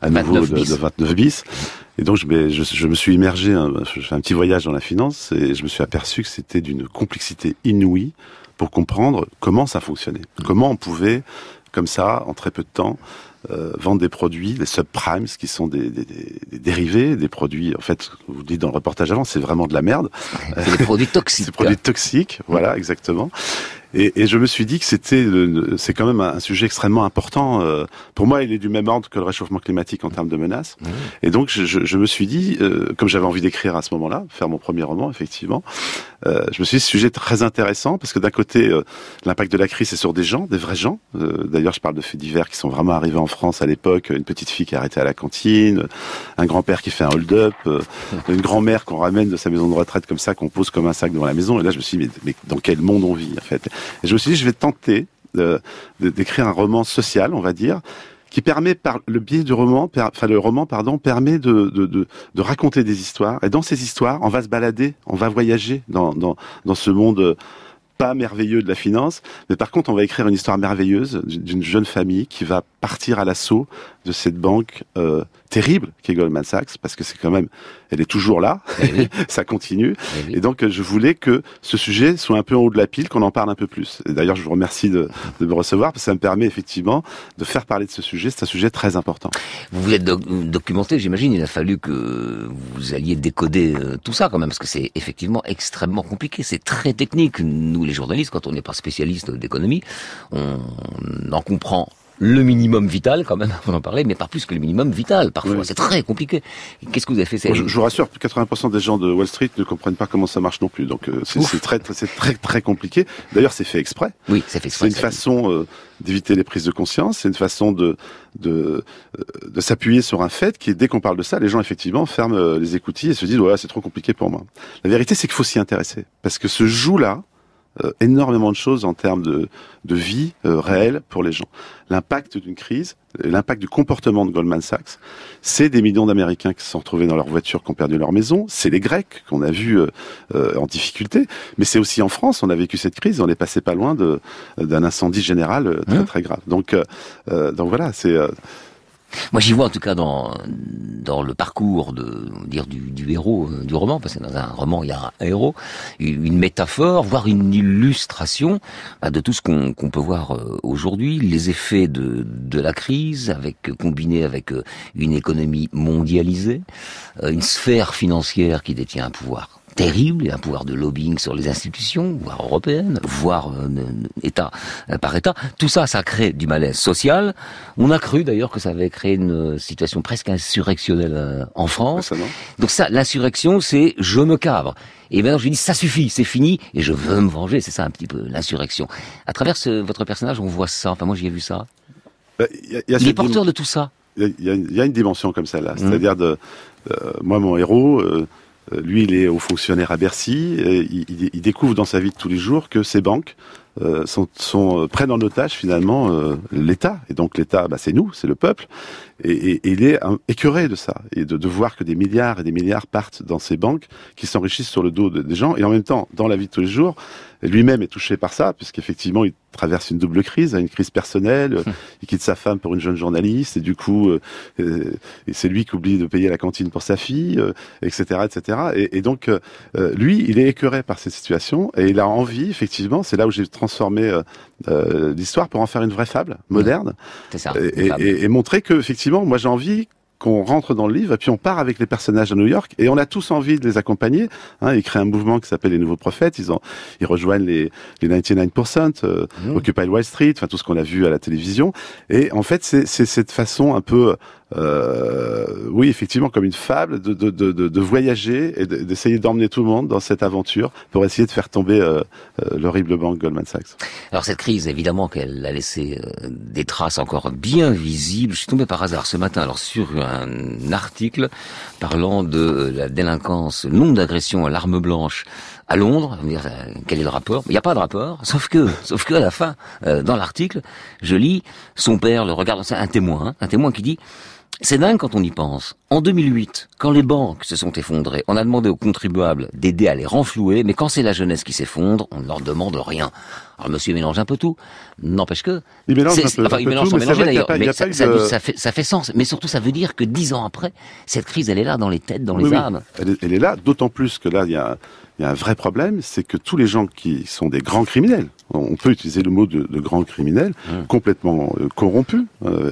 29 bis. Et donc, je me suis immergé, je fais un petit voyage dans la finance, et je me suis aperçu que c'était d'une complexité inouïe pour comprendre comment ça fonctionnait. Comment on pouvait, comme ça, en très peu de temps, vendre des produits, des subprimes, qui sont des dérivés, des produits, en fait, vous dites dans le reportage avant, c'est vraiment de la merde. C'est des produits toxiques. C'est des produits toxiques, voilà, exactement. Et je me suis dit que c'est quand même un sujet extrêmement important. Pour moi, il est du même ordre que le réchauffement climatique en termes de menaces. Mmh. Et donc, je me suis dit, comme j'avais envie d'écrire à ce moment-là, faire mon premier roman, effectivement, je me suis dit, ce sujet est très intéressant parce que d'un côté, l'impact de la crise, c'est sur des gens, des vrais gens. D'ailleurs, je parle de faits divers qui sont vraiment arrivés en France à l'époque. Une petite fille qui est arrêtée à la cantine, un grand-père qui fait un hold-up, une grand-mère qu'on ramène de sa maison de retraite comme ça, qu'on pose comme un sac devant la maison. Et là, je me suis dit, mais dans quel monde on vit, en fait? Et je me suis dit, je vais tenter d'écrire un roman social, on va dire, qui permet, par le biais du roman, permet de raconter des histoires. Et dans ces histoires, on va se balader, on va voyager dans ce monde pas merveilleux de la finance, mais par contre, on va écrire une histoire merveilleuse d'une jeune famille qui va partir à l'assaut de cette banque terrible qui est Goldman Sachs, parce que c'est quand même, elle est toujours là, oui. Ça continue. Oui. Et donc, je voulais que ce sujet soit un peu en haut de la pile, qu'on en parle un peu plus. Et d'ailleurs, je vous remercie de me recevoir, parce que ça me permet effectivement de faire parler de ce sujet. C'est un sujet très important. Vous vous êtes documenté, j'imagine. Il a fallu que vous alliez décoder tout ça quand même, parce que c'est effectivement extrêmement compliqué. C'est très technique. Nous, les journalistes, quand on n'est pas spécialiste d'économie, on en comprend le minimum vital quand même, on en parlait, mais pas plus que le minimum vital parfois. Oui. C'est très compliqué. Qu'est-ce que vous avez fait? Je vous rassure, 80% des gens de Wall Street ne comprennent pas comment ça marche non plus. Donc c'est très compliqué. D'ailleurs, c'est fait exprès. Oui, c'est fait exprès. C'est une façon d'éviter les prises de conscience. C'est une façon de s'appuyer sur un fait qui est, dès qu'on parle de ça, les gens effectivement ferment les écoutilles et se disent ouais, c'est trop compliqué pour moi. La vérité, c'est qu'il faut s'y intéresser parce que se joue là énormément de choses en termes de vie réelle pour les gens. L'impact d'une crise, l'impact du comportement de Goldman Sachs, c'est des millions d'Américains qui se sont retrouvés dans leur voiture, qui ont perdu leur maison, c'est les Grecs qu'on a vus en difficulté, mais c'est aussi en France, on a vécu cette crise, on est passé pas loin d'un incendie général très grave. Donc voilà, c'est... Moi, j'y vois en tout cas dans le parcours du héros du roman, parce que dans un roman, il y a un héros, une métaphore, voire une illustration de tout ce qu'on peut voir aujourd'hui, les effets de la crise, combinés avec une économie mondialisée, une sphère financière qui détient un pouvoir terrible et un pouvoir de lobbying sur les institutions, voire européennes, voire État par État. Tout ça, ça crée du malaise social. On a cru d'ailleurs que ça avait créé une situation presque insurrectionnelle en France. Donc ça, l'insurrection, c'est je me cabre. Et maintenant, je dis ça suffit, c'est fini, et je veux me venger. C'est ça un petit peu l'insurrection. À travers votre personnage, on voit ça. Enfin, moi, j'y ai vu ça. Il est porteur de tout ça. Il y a une dimension comme ça là. C'est-à-dire moi, mon héros. Lui, il est haut fonctionnaire à Bercy. Il découvre dans sa vie de tous les jours que ces banques prennent en otage finalement l'État. Et donc l'État, c'est nous, c'est le peuple. Et il est écœuré de ça. Et de voir que des milliards et des milliards partent dans ces banques qui s'enrichissent sur le dos des gens. Et en même temps, dans la vie de tous les jours, lui-même est touché par ça, puisqu'effectivement, il traverse une double crise, une crise personnelle. Il quitte sa femme pour une jeune journaliste. Et du coup, c'est lui qui oublie de payer la cantine pour sa fille, etc., etc. Et donc, lui, il est écœuré par cette situation. Et il a envie, effectivement, c'est là où j'ai transformé l'histoire pour en faire une vraie fable moderne. C'est ça. Et montrer que, effectivement, moi j'ai envie qu'on rentre dans le livre et puis on part avec les personnages à New York et on a tous envie de les accompagner. Ils créent un mouvement qui s'appelle les Nouveaux Prophètes. Ils rejoignent les 99%, Occupy Wall Street, enfin tout ce qu'on a vu à la télévision. Et en fait, c'est cette façon un peu, oui, effectivement, comme une fable, de voyager et d'essayer d'emmener tout le monde dans cette aventure pour essayer de faire tomber l'horrible banque Goldman Sachs. Alors cette crise, évidemment, qu'elle a laissé des traces encore bien visibles. Je suis tombé par hasard ce matin, alors sur un article parlant de la délinquance, le nombre d'agressions à l'arme blanche à Londres. Quel est le rapport? Il n'y a pas de rapport, sauf que à la fin, dans l'article, je lis son père le regarde, c'est un témoin qui dit: c'est dingue quand on y pense. En 2008, quand les banques se sont effondrées, on a demandé aux contribuables d'aider à les renflouer, mais quand c'est la jeunesse qui s'effondre, on ne leur demande rien. Alors monsieur mélange un peu tout. N'empêche que... Il mélange sans mélanger d'ailleurs, mais ça fait sens. Mais surtout, ça veut dire que 10 ans après, cette crise, elle est là dans les têtes, dans les âmes. Elle est là, d'autant plus que là, il y a un vrai problème, c'est que tous les gens qui sont des grands criminels, on peut utiliser le mot de grands criminels, complètement corrompus,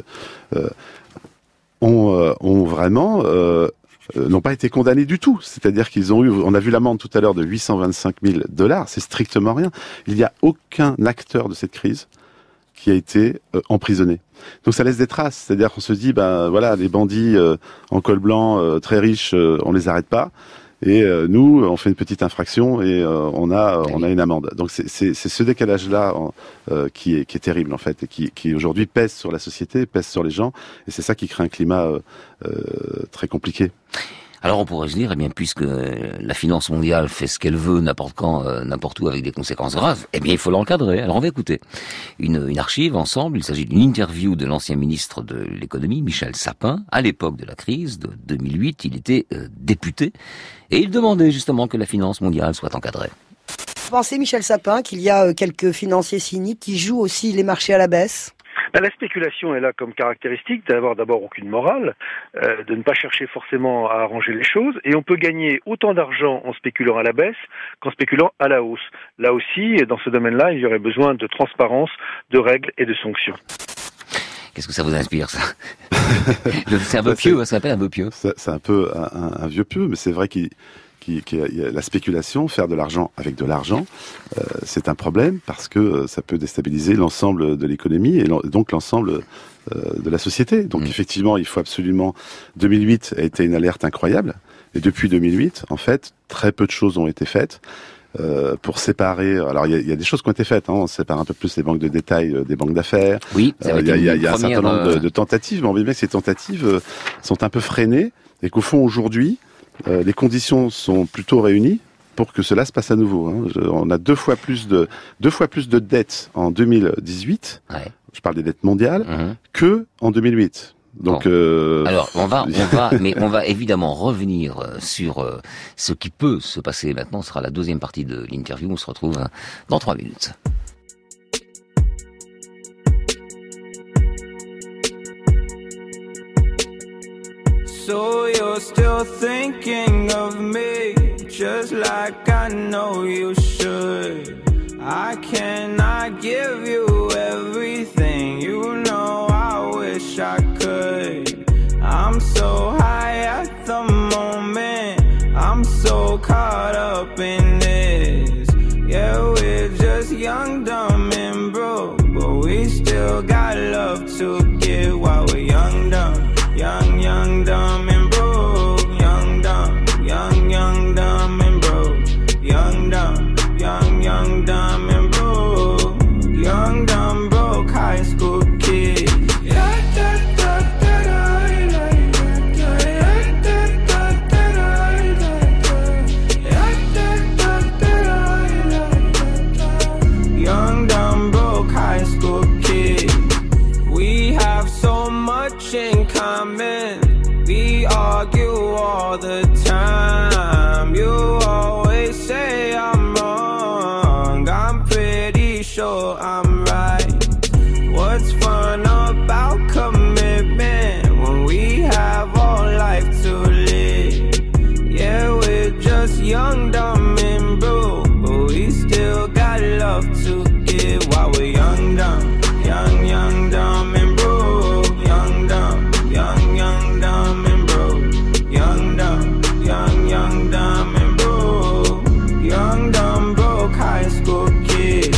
ont vraiment n'ont pas été condamnés du tout. C'est-à-dire qu'ils ont eu, on a vu l'amende tout à l'heure de $825 000, c'est strictement rien. Il n'y a aucun acteur de cette crise qui a été emprisonné. Donc ça laisse des traces. C'est-à-dire qu'on se dit, voilà, les bandits en col blanc très riches, on les arrête pas. Et nous, on fait une petite infraction et on a une amende. Donc c'est ce décalage-là qui est terrible en fait, et qui aujourd'hui pèse sur la société, pèse sur les gens, et c'est ça qui crée un climat très compliqué. Alors on pourrait se dire, puisque la finance mondiale fait ce qu'elle veut, n'importe quand, n'importe où, avec des conséquences graves, il faut l'encadrer. Alors on va écouter une archive ensemble. Il s'agit d'une interview de l'ancien ministre de l'économie, Michel Sapin. À l'époque de la crise de 2008, il était député, et il demandait justement que la finance mondiale soit encadrée. Vous pensez, Michel Sapin, qu'il y a quelques financiers cyniques qui jouent aussi les marchés à la baisse ? La spéculation est là comme caractéristique d'avoir d'abord aucune morale, de ne pas chercher forcément à arranger les choses, et on peut gagner autant d'argent en spéculant à la baisse qu'en spéculant à la hausse. Là aussi, dans ce domaine-là, il y aurait besoin de transparence, de règles et de sanctions. Qu'est-ce que ça vous inspire, ça? C'est un peu pieux, ça s'appelle un peu pieux. C'est un peu un vieux pieux, mais c'est vrai qu'il la spéculation, faire de l'argent avec de l'argent, c'est un problème parce que ça peut déstabiliser l'ensemble de l'économie et donc l'ensemble de la société. Donc effectivement, il faut absolument... 2008 a été une alerte incroyable et depuis 2008, en fait, très peu de choses ont été faites. Pour séparer, alors il y a des choses qui ont été faites, on sépare un peu plus les banques de détail des banques d'affaires. Oui, il y a un certain nombre de tentatives, mais on voit bien que ces tentatives sont un peu freinées et qu'au fond aujourd'hui, les conditions sont plutôt réunies pour que cela se passe à nouveau. On a deux fois plus de dettes en 2018. Ouais. Je parle des dettes mondiales que en 2008. Donc, alors on va évidemment revenir sur ce qui peut se passer maintenant. Ce sera la deuxième partie de l'interview. On se retrouve dans 3 minutes. So you're still thinking of me, just like I know you should. I cannot give you everything, you know I wish I could. I'm so high at the moment, I'm so caught up in this. Yeah, we're just young, dumb and broke, but we still got love to give while we're young, dumb. Young, dumb and broke. Young, dumb and broke. Young, dumb and broke. Young, dumb, broke high school kid. Young, dumb, broke high school kid. We have so much in common. We argue all the time. You always say I'm wrong. I'm pretty sure I'm right. What's fun about commitment when we have all life to live? Yeah, we're just young, dumb and broke, but we still got love to give while we're young, dumb. Young, dumb and broke. Young, dumb and broke. Young, dumb and broke. Young, dumb, broke high school kid.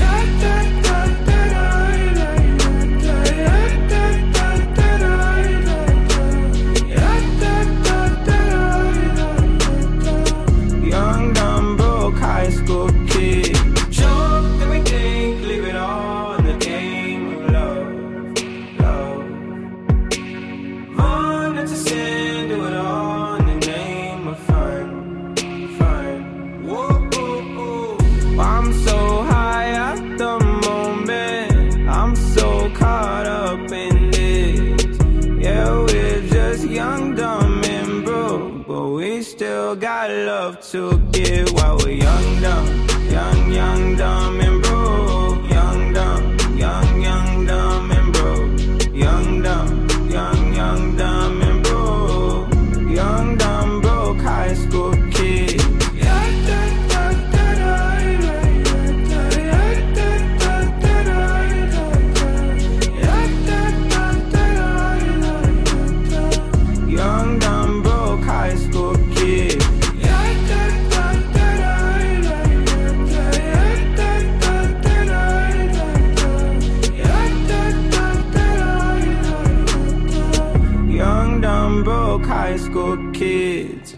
Young, dumb, broke high school kid. Jump, then we think, leave it all in the game of love. Run into sin, do it all in the name of fun. Whoa, I'm so high at the moment, I'm so caught up in this. Yeah, we're just young, dumb and broke, but we still got love to give while we're young, dumb and broke. Young, dumb and broke. Young, dumb and broke. Young, dumb, broke high school kid. Young, dumb, broke high school kid. Young, dumb, broke high school kids.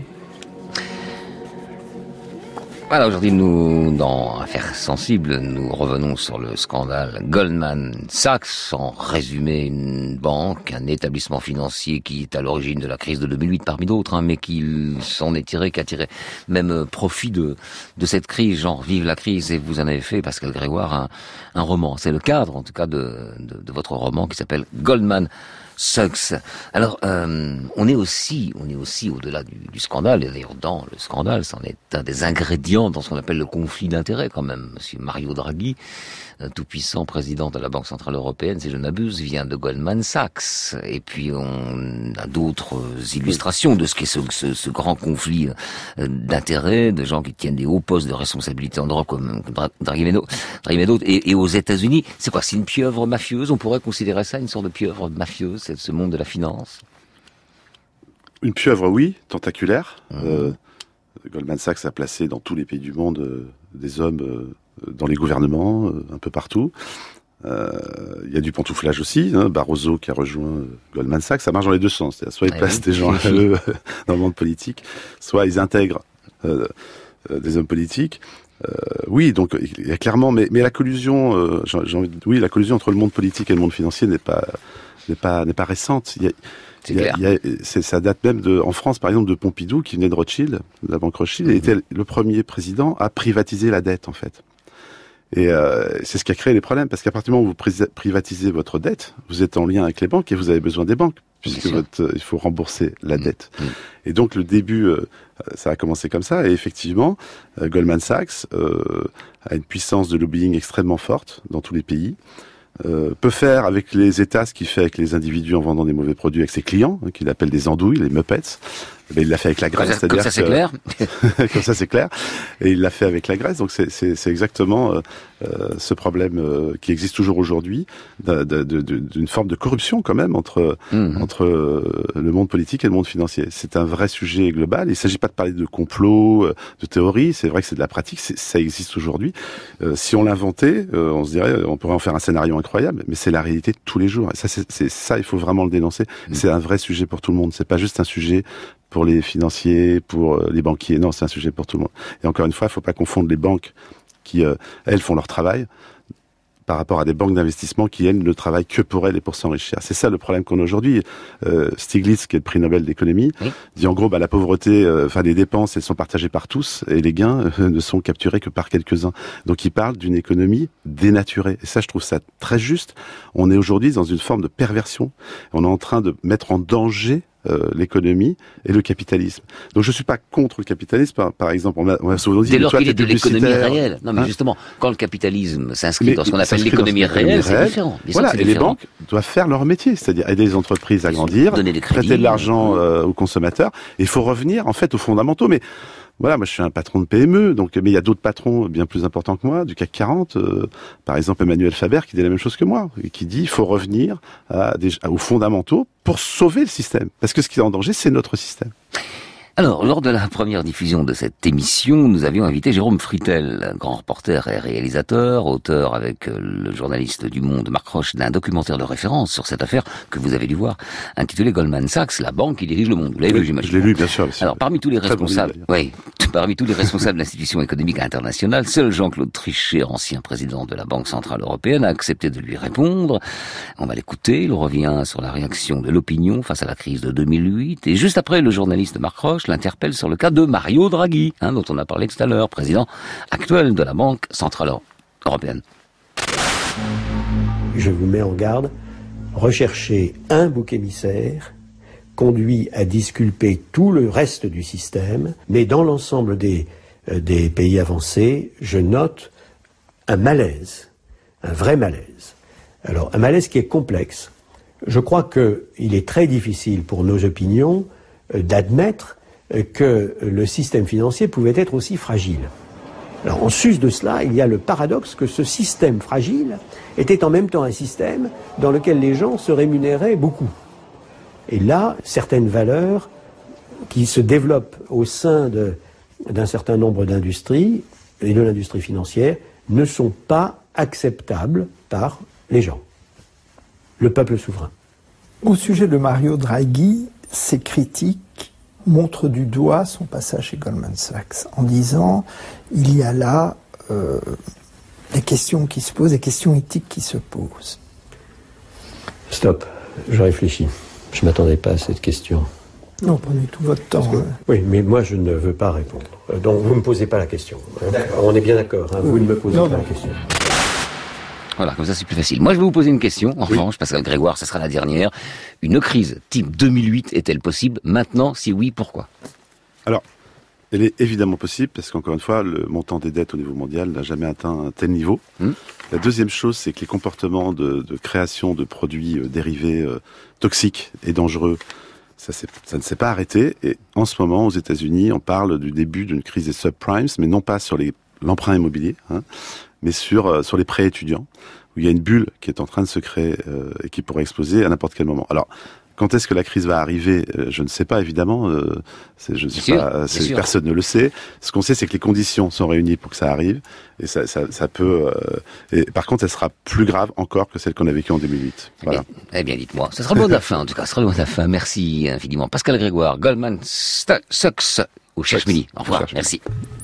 Voilà, aujourd'hui, nous, dans Affaires sensibles, nous revenons sur le scandale Goldman Sachs. En résumé, une banque, un établissement financier qui est à l'origine de la crise de 2008 parmi d'autres, mais qui s'en est tiré, qui a tiré même profit de cette crise, genre vive la crise. Et vous en avez fait, Pascal Grégoire, un roman. C'est le cadre, en tout cas, de votre roman qui s'appelle Goldman Sachs. Alors, on est aussi au-delà du scandale, et d'ailleurs dans le scandale, c'en est un des ingrédients dans ce qu'on appelle le conflit d'intérêts quand même. Monsieur Mario Draghi, tout-puissant président de la Banque Centrale Européenne, si je ne m'abuse, vient de Goldman Sachs. Et puis on a d'autres illustrations de ce qu'est ce grand conflit d'intérêts, de gens qui tiennent des hauts postes de responsabilité en Europe comme Draghi et d'autres. Et aux États-Unis, c'est quoi? C'est une pieuvre mafieuse? On pourrait considérer ça une sorte de pieuvre mafieuse, c'est ce monde de la finance? Une pieuvre, oui, tentaculaire. Goldman Sachs a placé dans tous les pays du monde des hommes dans les gouvernements, un peu partout. Il y a du pantouflage aussi, Barroso qui a rejoint Goldman Sachs, ça marche dans les deux sens, c'est-à-dire soit ils placent des gens dans le monde politique, soit ils intègrent des hommes politiques. Oui, donc il y a clairement, mais la collusion, la collusion entre le monde politique et le monde financier n'est pas récente. Ça date même en France, par exemple, de Pompidou, qui venait de Rothschild, de la banque Rothschild, et était le premier président à privatiser la dette, en fait. Et c'est ce qui a créé les problèmes, parce qu'à partir du moment où vous privatisez votre dette, vous êtes en lien avec les banques et vous avez besoin des banques, puisque il faut rembourser la dette. Et donc le début, ça a commencé comme ça, et effectivement, Goldman Sachs a une puissance de lobbying extrêmement forte dans tous les pays. Peut faire avec les États ce qu'il fait avec les individus en vendant des mauvais produits avec ses clients, qu'il appelle des andouilles, les Muppets. Mais il l'a fait avec la Grèce, c'est-à-dire ça, c'est clair. Comme ça, c'est clair. Et il l'a fait avec la Grèce. Donc c'est exactement ce problème qui existe toujours aujourd'hui, d'une forme de corruption quand même entre le monde politique et le monde financier. C'est un vrai sujet global. Il ne s'agit pas de parler de complot, de théorie. C'est vrai que c'est de la pratique. Ça existe aujourd'hui. Si on l'inventait, on se dirait, on pourrait en faire un scénario incroyable. Mais c'est la réalité de tous les jours. Et ça, il faut vraiment le dénoncer. C'est un vrai sujet pour tout le monde. C'est pas juste un sujet pour les financiers, pour les banquiers. Non, c'est un sujet pour tout le monde. Et encore une fois, il ne faut pas confondre les banques qui, elles, font leur travail par rapport à des banques d'investissement qui, elles, ne travaillent que pour elles et pour s'enrichir. C'est ça le problème qu'on a aujourd'hui. Stiglitz, qui est le prix Nobel d'économie, dit en gros, la pauvreté, les dépenses, elles sont partagées par tous et les gains ne sont capturés que par quelques-uns. Donc il parle d'une économie dénaturée. Et ça, je trouve ça très juste. On est aujourd'hui dans une forme de perversion. On est en train de mettre en danger l'économie et le capitalisme. Donc je suis pas contre le capitalisme, par exemple. On a souvent dit, dès lors qu'il est de l'économie réelle. Non, mais justement, quand le capitalisme s'inscrit dans ce qu'on appelle l'économie réelle, c'est différent. Voilà, et les banques doivent faire leur métier, c'est-à-dire aider les entreprises à grandir, prêter de l'argent aux consommateurs. Il faut revenir, en fait, aux fondamentaux. Mais voilà, moi je suis un patron de PME, mais il y a d'autres patrons bien plus importants que moi, du CAC 40, par exemple Emmanuel Faber, qui dit la même chose que moi, et qui dit il faut revenir aux fondamentaux pour sauver le système. Parce que ce qui est en danger, c'est notre système. Alors, lors de la première diffusion de cette émission, nous avions invité Jérôme Fritel, grand reporter et réalisateur, auteur avec le journaliste du Monde Marc Roche d'un documentaire de référence sur cette affaire que vous avez dû voir, intitulé Goldman Sachs, la banque qui dirige le monde. Vous l'avez vu, j'imagine. Je l'ai lu, bien sûr. Alors, parmi tous les responsables, parmi tous les responsables de l'institution économique internationale, seul Jean-Claude Trichet, ancien président de la Banque Centrale Européenne, a accepté de lui répondre. On va l'écouter. Il revient sur la réaction de l'opinion face à la crise de 2008. Et juste après, le journaliste Marc Roche l'interpelle sur le cas de Mario Draghi, dont on a parlé tout à l'heure, président actuel de la Banque Centrale Européenne. Je vous mets en garde, rechercher un bouc émissaire conduit à disculper tout le reste du système, mais dans l'ensemble des pays avancés, je note un malaise, un vrai malaise. Alors, un malaise qui est complexe. Je crois qu'il est très difficile pour nos opinions d'admettre que le système financier pouvait être aussi fragile. Alors, en sus de cela, il y a le paradoxe que ce système fragile était en même temps un système dans lequel les gens se rémunéraient beaucoup. Et là, certaines valeurs qui se développent au sein d'un certain nombre d'industries, et de l'industrie financière, ne sont pas acceptables par les gens, le peuple souverain. Au sujet de Mario Draghi, ces critiques montre du doigt son passage chez Goldman Sachs en disant il y a là des questions qui se posent, des questions éthiques qui se posent. Stop, je réfléchis. Je ne m'attendais pas à cette question. Non, prenez tout votre temps. Oui, mais moi je ne veux pas répondre. Donc vous ne me posez pas la question. On est bien d'accord, vous ne me posez pas la question. Voilà, comme ça c'est plus facile. Moi je vais vous poser une question, en revanche, Pascal Grégoire, ça sera la dernière. Une crise type 2008 est-elle possible maintenant? Si oui, pourquoi? Alors, elle est évidemment possible, parce qu'encore une fois, le montant des dettes au niveau mondial n'a jamais atteint un tel niveau. La deuxième chose, c'est que les comportements de création de produits dérivés toxiques et dangereux, ça ne s'est pas arrêté. Et en ce moment, aux États-Unis, on parle du début d'une crise des subprimes, mais non pas sur l'emprunt immobilier, mais sur les prêts étudiants, où il y a une bulle qui est en train de se créer et qui pourrait exploser à n'importe quel moment. Alors, Quand est-ce que la crise va arriver? Je ne sais pas, évidemment. Personne ne le sait. Ce qu'on sait, c'est que les conditions sont réunies pour que ça arrive. Et ça peut. Et par contre, elle sera plus grave encore que celle qu'on a vécue en 2008. Voilà. Eh bien, dites-moi. Ce sera le mot de la fin, en tout cas. Ce sera le mot de la fin. Merci infiniment. Pascal Grégoire, Goldman Sachs, au Cherche Midi. Au revoir. Merci.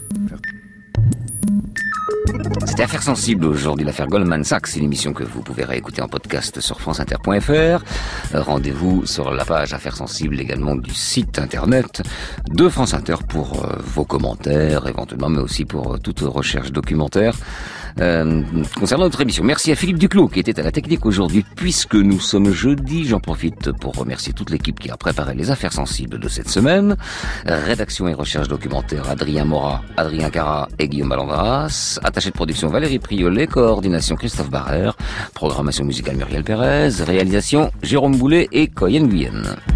C'était Affaires sensibles aujourd'hui, l'affaire Goldman Sachs, une émission que vous pouvez réécouter en podcast sur franceinter.fr. Rendez-vous sur la page Affaires sensibles également du site internet de France Inter pour vos commentaires éventuellement, mais aussi pour toute recherche documentaire concernant notre émission. Merci à Philippe Duclos qui était à la technique aujourd'hui. Puisque nous sommes jeudi, j'en profite pour remercier toute l'équipe qui a préparé les Affaires sensibles de cette semaine. Rédaction et recherche documentaire Adrien Morat, Adrien Cara et Guillaume Ballandras. Attaché de production Valérie Priolet, coordination Christophe Barrère, programmation musicale Muriel Pérez, réalisation Jérôme Boulet et Coyen Guyenne.